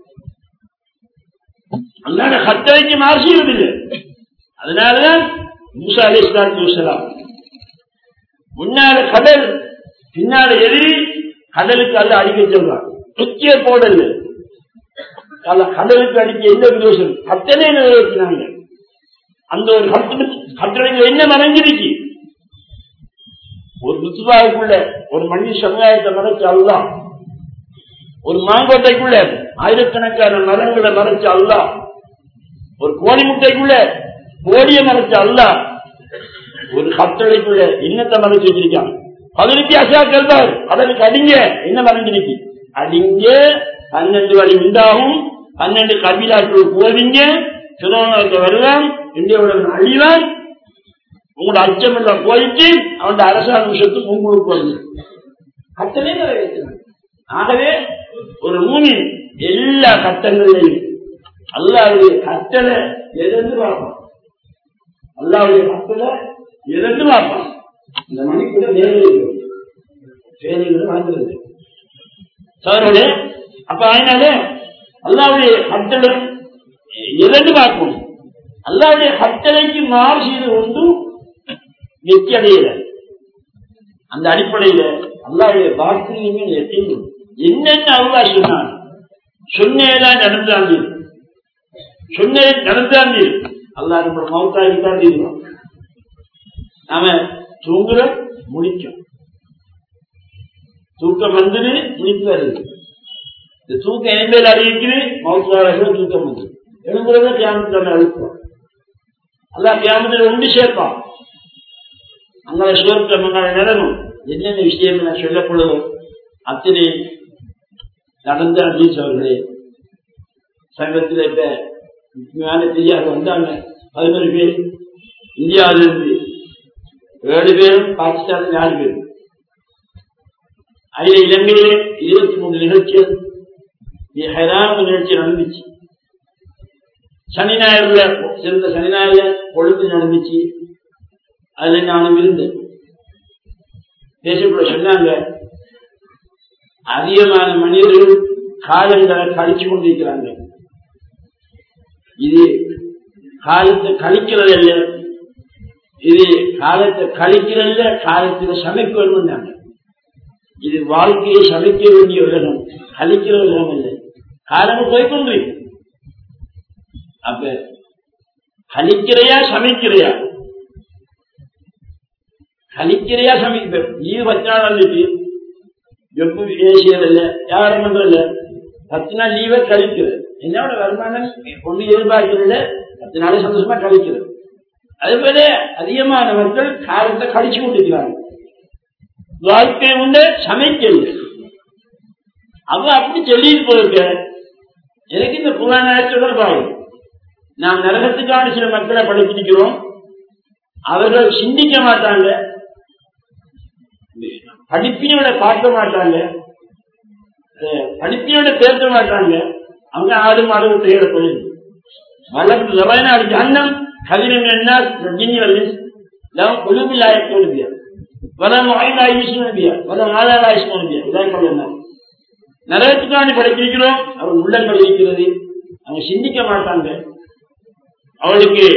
அல்லாத கட்டளைக்கு மாறுவதில்லை. அதனாலதான் மூசா அலைஹிஸ்ஸலாத்து வஸ்ஸலாம் முன்னால கடல் பின்னால எதிரி, கடலுக்கு அல்ல அடிக்க சொல்றான். துக்கிய போடல கடலுக்கு அடிக்க எந்த விதோஷம் கட்டளை நிறைவேற்றினாங்க. அந்த ஒரு கட்டளைக்கு என்ன மறைஞ்சிருக்கு? ஒரு ருத்துவாவுக்குள்ள ஒரு மனித சமுதாயத்தை மறைச்ச அல்லாஹ், ஒரு மாங்கோட்டைக்குள்ள ஆயிரக்கணக்கான மரங்களை மறைச்ச அல்லாஹ், ஒரு கோழி முட்டைக்குள்ள கோடிய மறைச்ச அல்லாஹ், ஒரு கட்டளைக்குள்ள இன்னத்தை மறைச்சு வச்சிருக்கான். பதினெட்டு அசாக்கள் தான் கடலுக்கு அடிங்க என்ன மறைஞ்சிருக்கு? அடிங்க பன்னெண்டு வழி உண்டாகும், பன்னெண்டு கபிலாக்கள் போவீங்க, சிறுவனுக்கு வருவான், இந்தியாவோட அழிவான், உங்களோட அச்சம் எல்லாம் போயிட்டு அவனோட அரசாங்க விஷயத்துக்கு உங்களுக்கு வருது. கட்டளை நிறைவேற்றினான். ஆகவே ஒரு மூமின் எல்லா கட்டங்களையும் அல்லாவுடைய கட்டளை எதிர்ந்து பார்ப்பான். அல்லாவுடைய கட்டளை எதிர்ந்து பார்ப்பான். இந்த மணிக்குள்ள வேலைகள் வாழ்ந்துருது சாரோட. அப்ப அதனால அல்லாவுடைய கட்டளை எதிர்ந்து பார்க்கணும். அல்லாவுடைய கட்டளைக்கு மாறு செய்து கொண்டு வெற்றி அடையில. அந்த அடிப்படையில அல்லாவுடைய வாக்குலையுமே எத்தையும் என்னென்ன அல்லாஹ் சொன்னான், சொன்னேதான் நடந்தாங்க, சொன்ன நடந்தாங்க. அல்லாஹ் நம்ம மௌத்தாகித்தான் தெரியும். நாம தூங்குற முடிக்கும், தூக்கம் வந்து முடிப்பு வருது. இந்த தூக்கம் எண்பேல் அறிவிக்குது, மௌத்தாக தூக்கம் வந்து எழுப்புறத கியாமத்தில் அழுப்போம். அல்லாஹ் கியாமத்தில் ஒன்று சேர்ப்பான். அங்கே சுவர்க்கம் அங்கே நடனும். என்னென்ன விஷயம் நான் சொல்லப்படுவோம் அத்தனை நடந்த அப்படின்னு அவர்களே சங்கத்தில் இப்ப முக்கியமான பெரியார் வந்தாங்க. பதினொரு பேர் இந்தியாவிலிருந்து, ஏழு பேரும் பாகிஸ்தான், நாலு பேரும். அதில் இலங்கையிலே இருபத்தி மூன்று நிகழ்ச்சிகள் ஹைரான நிகழ்ச்சி நடந்துச்சு. சனி ஞாயிறுல சிறந்த சனி ஞாயிறுல பொழுது நடந்துச்சு. அதுல நானும் இருந்தேன். பேசக்கூட சொன்னாங்க, அதிகமான மனிதர்கள் காலங்களை கழிச்சு கொண்டிருக்கிறாங்க. இது காலத்தை கழிக்கிறது அல்ல, இது காலத்தை கழிக்கிறல்ல, காலத்தில் சமைக்க வேணும். இது வாழ்க்கையை சமைக்க வேண்டிய உலகம், கழிக்கிற உலகம் இல்லை. காலம் போய்கொண்டு அப்ப கழிக்கிறையா சமைக்கிறையா? கழிக்கிறையா சமைக்க லீவு பத்து நாள் வந்துட்டு எப்ப ஏசியதில்ல, வியாபாரம் பண்றதில்ல, பத்து நாள் லீவை கழிக்கிறது. என்னோட வருமானம் கொண்டு எதிர்பார்க்கிறதில்ல, பத்து நாளை சந்தோஷமா கழிக்கிறது. அதே போல அதிகமான மக்கள் காலத்தை கழிச்சு கொண்டிருக்கிறாங்க. வாழ்க்கை உண்டு சமைக்கல. அவ அப்படி சொல்லிட்டு போயிருக்க. எனக்கு இந்த புராணத்துடன் பாருங்க, நாம் நரகத்துக்கான சில மக்களை படிச்சிருக்கிறோம். அவர்கள் சிந்திக்க மாட்டாங்க, படிப்பினோட பார்க்க மாட்டாங்க, படிப்பினோட பேச மாட்டாங்க. அவங்க ஆடு மாடு தேட போயிருக்கு. வளர்ப்பு ரவாயனாடு ஜானம் கவினம் என்ன குழுவில் ஆயத்தோடுபியா வளம் ஆயுஷ்பியா வளம் ஆதார ஆயுஷ்பியா இதான் என்ன நரகத்துக்காண்டி படைத்திருக்கிறோம். அவர் உள்ளங்கள் இருக்கிறது, அவங்க சிந்திக்க மாட்டாங்க. அவளுக்கு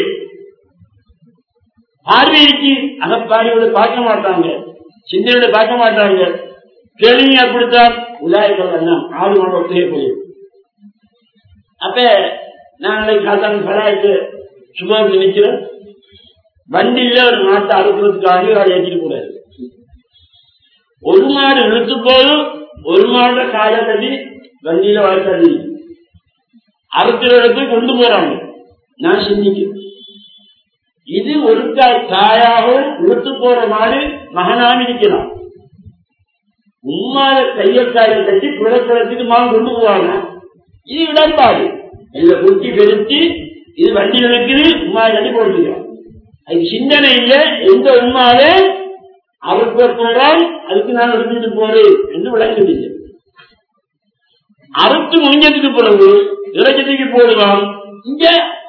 பார்வைக்கு அகப்பார்வையோடு பார்க்க மாட்டாங்க, சிந்தனையோட பார்க்க மாட்டாங்க. கேள்வி அப்படித்தான் உலாய்கள் எல்லாம் ஆடு மாடு ஒத்தைய போயிடும். அப்ப நாங்கள் காத்தாங்க பலாய்க்கு சுபம் நினைக்கிறோம். வண்டியில ஒரு மாட்டை அறுக்கிறதுக்காக அதை ஏற்றிட்டு கூடாது. ஒரு மாடு இழுத்து போதும், ஒரு மாட காய கட்டி வண்டியில வாழ்க்கை அறுக்கிற இடத்துக்கு கொண்டு போறாங்க. நான் சிந்திக்கிறேன், இது ஒரு தாயாகவும் இழுத்து போற மாடு மகனாக இருக்கலாம். உம்மாத கையக்காய கட்டி புறக்குளத்துக்கு மகன் கொண்டு போவாங்க. இது இடம்பாடு இல்ல, குட்டி பெருத்தி இது வண்டியில் இருக்குது, உமா கட்டி போட்டுக்கலாம். அது சிந்தனை இல்லை. எந்த உண்மாவே அவருக்கு போறால் அதுக்கு நான் எடுத்துட்டு போறேன் என்று விளங்குதில்லை. அறுத்து முடிஞ்சதுக்கு பிறகு இலட்சத்துக்கு போடுவான். இங்க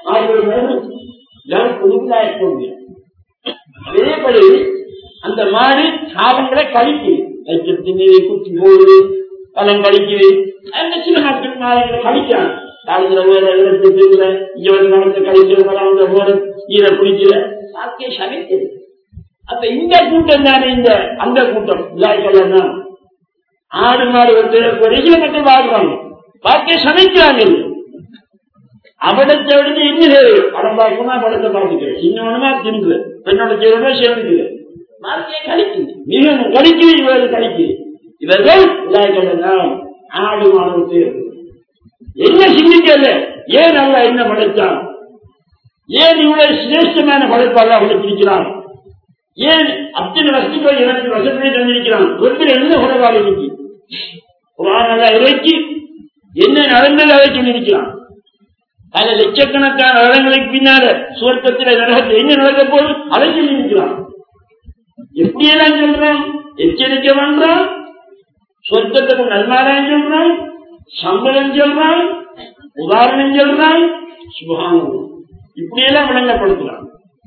அதேபடி அந்த மாடு காலங்களை கழிக்குது. திண்ணீரை குத்தி போகுது, பழம் கழிக்குது. அந்த சில நாட்கள் நாளைகளை கழிக்கிறான். காலத்துல வேற இடத்துல இங்க வந்து நடத்த கழிக்கிற போற ஈரை குடிக்கிற வாழ்க்கையை சமைக்கிறது. அப்ப இந்த கூட்டம் தானே இந்த அந்த கூட்டம் விழாக்கள்லாம் ஆடு மாடு சில மக்கள் வாழ்றாங்க, வாழ்க்கையை சமைக்கிறாங்க. அவடத்தை விடுத்து இன்னும் படம் பார்க்கணுமா படத்தை பார்த்துக்கிறேன், இன்னொன்னுமா தின்று பெண்ணோட சேரோட சேர்ந்துக்குது. வாழ்க்கையை கழிக்குது, மிகவும் கழிக்குது. இவர்கள் கழிக்குது. இவர்கள் விழாக்கள் ஆடு மாடு என்ன சிந்திக்கல. ஏன் அல்ல என்ன படைத்தான்? ஏன் இவ்வளவு சிரேஷ்டமான படைப்பாக அவளை பிடிக்கிறான்? ஏன் அத்தனை வசதிகள் எனக்கு வசதியை தந்திருக்கிறான்? ஒருத்தர் என்ன குறைவாக இருக்கு? குரான் இறைச்சி என்ன நடந்தது அதை சொல்லியிருக்கிறான். பல லட்சக்கணக்கான வருடங்களுக்கு பின்னால சுவர்க்கத்தில் நரகத்தில் என்ன நடக்க போது அதை சொல்லியிருக்கிறான். எப்படியெல்லாம் சொல்றான்? எச்சரிக்கை பண்றான், சொர்க்கத்துக்கு நல்மாராயம் சொல்றான், சம்பளம் சொல்றான், உதாரணம் சொல்றான். சுபஹானல்லாஹ், இப்படியெல்லாம் விளங்கப்படுத்துறான்.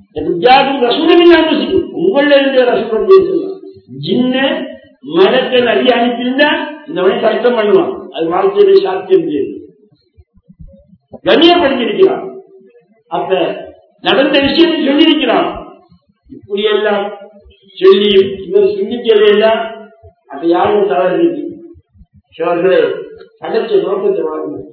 உங்கள ரசூலம் பேசலாம். ஜின்ன மரத்தை நிறைய அனுப்பியிருந்தா இந்த வழி தர்க்கம் பண்ணுவான். அது வாழ்க்கையில சாத்தியம் செய்யுது, கண்ணியப்படுத்திருக்கிறான். அப்ப நடந்த விஷயத்தை சொல்லியிருக்கிறான். இப்படியெல்லாம் சொல்லி இவர் சிந்திக்கலையெல்லாம் அப்ப யாரும் தவறு சோழர்களே அடைச்ச நோக்கத்தை வழங்கும்,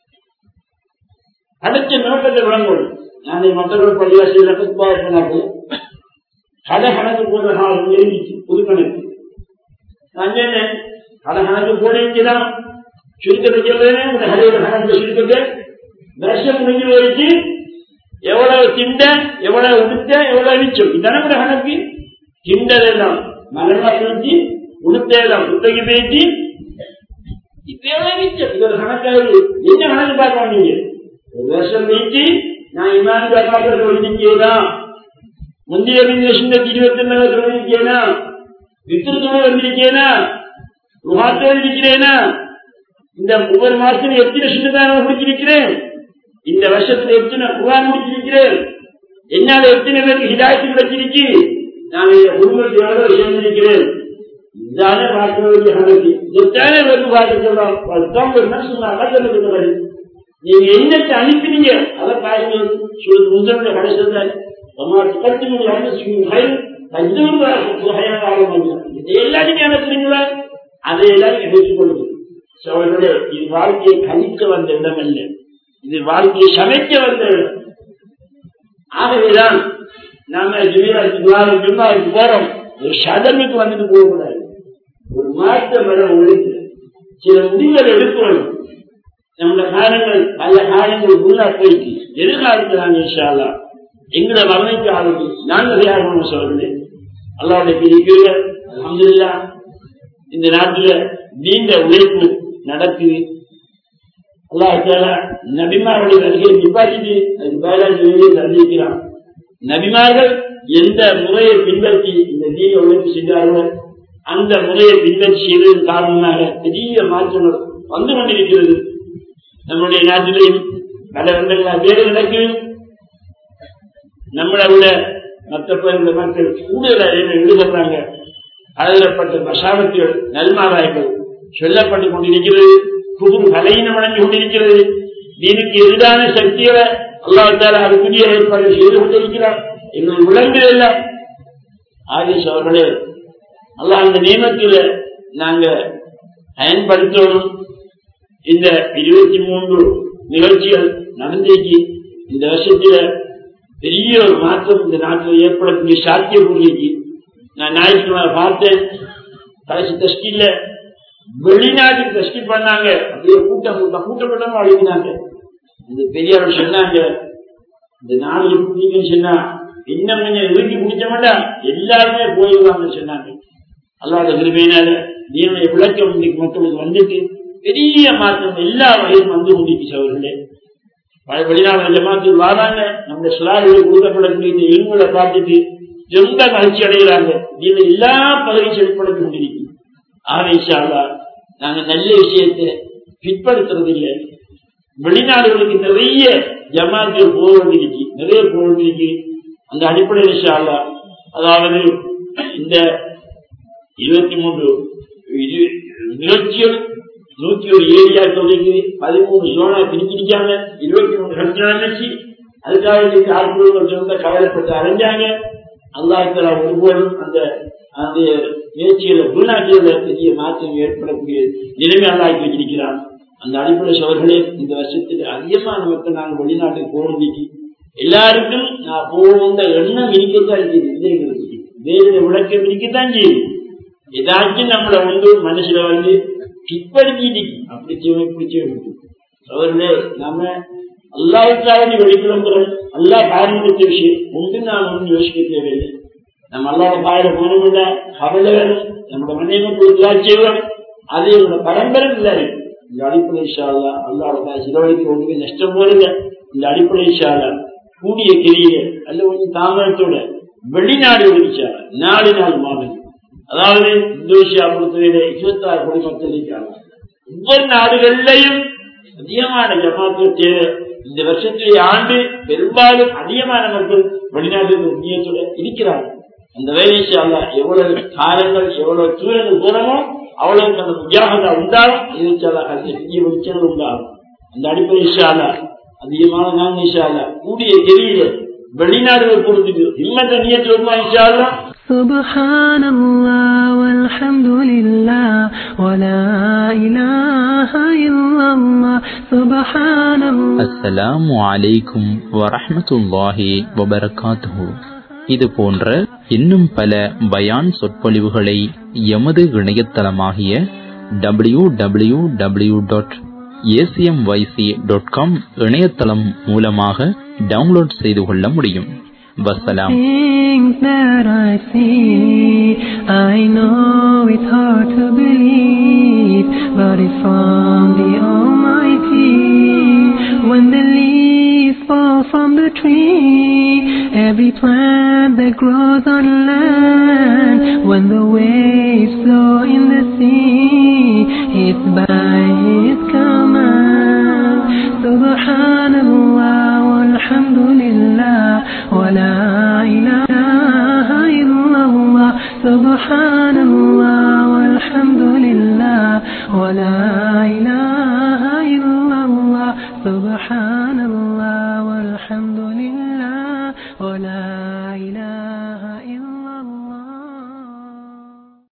அடைச்ச நோக்கத்தை வழங்கும். நான் மற்றவர்கள் பள்ளிவாசியில் புதுப்பாக்கு கடை கணக்கு போடுற காலம் எழுதிச்சு, புது கணக்கு. நான் சொன்னேன் கடை கணக்கு போடுதான் சுருக்கத்தை சொல்றேன். உங்க கடையோட கணக்கு சுருக்கத்தை வருஷம் முடிஞ்சு போயிடுச்சு. எவ்வளவு திண்ட, எவ்வளவு உடுத்த, எவ்வளவு மிச்சம், இதான கூட கணக்கு. திண்டதெல்லாம் மலமா செஞ்சு உடுத்தெல்லாம் புத்தகி பேசி இப்ப எவ்வளவு மிச்சம், இது ஒரு கணக்காக என்ன கணக்கு பார்க்க நீங்க? ஒரு வருஷம் பேச்சு நான் இமான் பார்க்க சொல்லிருக்கேதான், முந்தைய லட்சத்தி இருபத்தி ஒன்னு சொல்லிருக்கேனா, வித்திருத்தோடு வந்திருக்கேனா, ருஹாத்தோடு இருக்கிறேனா, இந்த ஒவ்வொரு மாசத்துல எத்தனை சுண்ணத்தான் முடிச்சிருக்கிறேன், இந்த வருஷத்துல எத்தனை குர்ஆன் முடிச்சிருக்கிறேன், என்னால எத்தனை பேருக்கு ஹிதாயத்து கிடைச்சிருக்கு, நான் குடும்பத்தோட சேர்ந்திருக்கிறேன். இதானே பார்க்க வேண்டிய கணக்கு. எத்தனை பேருக்கு பார்க்க சொல்றாங்க. நீங்க என்னத்தை அனுப்பினீங்க அதை பாருங்க. முந்தனுடைய கடைசி இதை எல்லாரும் நினைக்கிறீங்களா? அதை எல்லாரும் எடுத்துக்கொள்ளுங்க. சோழர்களே, இது வாழ்க்கையை கழிக்க வந்த இடம் அல்ல, இது வாழ்க்கையை சமைக்க வந்த இடம். ஆகவேதான் நாம ஜும்மாவுக்கு போறோம், ஒரு சடங்குக்கு வந்துட்டு போகக்கூடாது. ஒரு மாற்றம் வர ஒழித்து சில முடிவுகள் எடுக்கணும். நம்முடைய காலங்கள் பல காலங்கள் முன்னா போயிட்டு எதிர்காலத்தில் நாங்கள் இன்ஷா அல்லாஹ் எங்களை வர்ணிக்க ஆரம்பி நாங்கள் தயாரிக்கணும். சொல்றேன் அல்லாஹ்வுடைய பிரிவுகள் அல்ஹம்துலில்லாஹ் இந்த நாட்டில் நீண்ட உழைப்பு நடக்குது. அல்லாஹ் தஆலா நபிமாருடைய வருகையை நிப்பாட்டிட்டு அது பயலாஜி அறிவிக்கிறான். நபிமார்கள் எந்த முறையை பின்பற்றி இந்த தீன உழைப்பு சென்றார்கள், அந்த முறையை பின்பற்றி செய்வதன் காரணமாக பெரிய மாற்றங்கள் வந்து கொண்டிருக்கிறது. நம்முடைய நாட்டிலேயும் பல இடங்களில் வேறு நடக்கும். நம்மளை விட மற்ற பகுதியில மக்கள் கூடுதலாக எழுதப்படுறாங்க. அழகப்பட்ட மசாமத்திகள் நல்மாராய்கள் சொல்லப்பட்டுக் கொண்டிருக்கிறது. புது கலையினம் வழங்கி கொண்டிருக்கிறது. தீனுக்கு எதிரான சக்திகளை அல்லாஹ் தஆலா அதுக்குரிய ஏற்பாடு செய்து கொண்டிருக்கிறார். எங்கள் விலங்குகள் எல்லாம் ஆகிய அவர்களே, அல்லாஹ் அந்த நியமத்தில் நாங்க பயன்படுத்தணும். இந்த இருபத்தி மூன்று நிகழ்ச்சிகள் நடந்தேக்கு இந்த வருஷத்துல பெரிய ஒரு மாற்றம் இந்த நாட்டில் ஏற்படக்கூடிய சாத்தியப்பூர்வீக்கு நான் ஞாயிற்றுக்கிழமை பார்த்தேன். கடைசி தஸ்கில வெளிநாட்டுக்கு தஸ்கி பண்ணாங்க. அப்படியே கூட்டம் கூட்டம் கூட்டப்பட்டமா அழுகினாங்க. இந்த பெரியவர் சொன்னாங்க, இந்த நாடு எப்படின்னு சொன்னா இன்னும் கொஞ்சம் இறுக்கி பிடிச்ச மாட்டா எல்லாருமே போயிடுவாங்கன்னு சொன்னாங்க. அல்லாத கிருபையினால நீங்க விளக்கம் இன்னைக்கு மக்களுக்கு வந்துட்டு பெரிய மாற்றம் எல்லா வகையும் வந்து கொண்டிருச்சு. அவர்களே வெளிநாடு ஜமாத்தில் வராங்க, நம்முடைய சிலாடுகள் கொடுக்கப்படக்கூடிய இந்த எண்களை பார்த்துட்டு ரொம்ப மகிழ்ச்சி அடைகிறாங்க. நீங்க எல்லா பகுதியும் செயல்படுத்த கொண்டிருக்கு. ஆக இன்ஷா அல்லாஹ் நாங்க நல்ல விஷயத்தை பிற்படுத்துறது இல்லை. வெளிநாடுகளுக்கு நிறைய ஜமாத்துகள் போக வேண்டியிருக்கு, நிறைய போக வேண்டியிருக்கு. அந்த அடிப்படையில் இன்ஷா அல்லாஹ் அதாவது இந்த இருபத்தி மூன்று நிகழ்ச்சிகள் நூத்தி ஒரு ஏரியா தொகுதிக்கு பதிமூணு சோனா பிரிச்சிருக்காங்க. இருபத்தி மூணு கட்சி நடந்துச்சு. அதுக்காக ஆட்கள் சொந்த கவலைப்பட்டு அடைஞ்சாங்க. அல்லாஹ் தஆலா ஒருபோதும் அந்த அந்த முயற்சிகளை உள்நாட்டில பெரிய மாற்றம் ஏற்படக்கூடிய நிலைமை அல்லாஹ் வச்சிருக்கிறான். அந்த அடிப்படை சோழர்களே, இந்த வருஷத்துக்கு அதிகமான மக்கள் நாங்கள் வெளிநாட்டுக்கு போறதுக்கு எல்லாருக்கும் நான் போகிற எண்ணம் இருக்கத்தான் இருக்குது. வேறு விளக்கம் இருக்கத்தான் செய்யுது. ஏதாச்சும் நம்மளை வந்து மனசுல வந்து பிற்படுத்திட்டு அப்படி பிடிச்ச அவர்களே, நாம அல்லாஹ்வுக்காக வெளிக்கிழம்புறோம். அல்லாஹ் காரணம் விஷயம் ஒன்று நாம் ஒன்றும் யோசிக்க தேவையில்லை. நம்ம அல்லாஹ் பாயில போனோம்ல கவலை வேணும், நம்மளோட மனைவி செய்வோம். அது என்னோட பரம்பரை இல்லை. இந்த அடிப்படை இன்ஷா அல்லாஹ் அல்லாஹ் சிலவழிக்கு ஒன்றுமே நஷ்டம் போடுங்க. இந்த அடிப்படை இன்ஷா அல்லாஹ் கூடிய கிரியில அல்ல கொஞ்சம் தாமதத்தோட வெளிநாடு ஒழிச்சா நாலு நாள் மாதம், அதாவது இந்தோனேஷியா பொறுத்தவரையில இருபத்தி ஆறு கோடி மக்கள் இருக்காங்க. ஒவ்வொரு நாடுகளிலையும் அதிகமான ஜமாத்து தேவை. இந்த வருஷத்துடைய ஆண்டு பெரும்பாலும் அதிகமான மக்கள் வெளிநாட்டு நியத்தோட இருக்கிறாங்க. அந்த வேலையை அல்லாஹ் எவ்வளவு காலங்கள் எவ்வளவு தூரங்கள் போறமோ அவ்வளவு அந்த முஜாஹதா உண்டாகும். வெளிச்சங்கள் உண்டாகும். அந்த அடிப்படை இன்ஷா அல்லாஹ் அதிகமான நான் இன்ஷா அல்லாஹ் கூடிய தெரியல வெளிநாடுகள் பொறுத்துக்கு இம்மற்ற நியத்தில் உருவா இன்ஷா அல்லாஹ். Subhanallah walhamdulillah wala ilaha illallah subhanallah. அஸ்ஸலாமு அலைக்கும் வரஹ்மத்துல்லாஹி வபரகாத்துஹு. இது போன்ற இன்னும் பல பயான் சொற்பொழிவுகளை எமது இணையதளமாகிய W W W dot ACMYC dot com இணையதளம் மூலமாக டவுன்லோட் செய்து கொள்ள முடியும். வஸ்ஸலாம். Things that I see, I know it's hard to believe, but it's from the Almighty. When the leaves fall from the tree, every plant that grows on land, when the waves flow in the sea, it's by His command. Subhanallah walhamdulillah wala ilaha illallah. Subhanallah walhamdulillah wala ilaha illallah. Subhan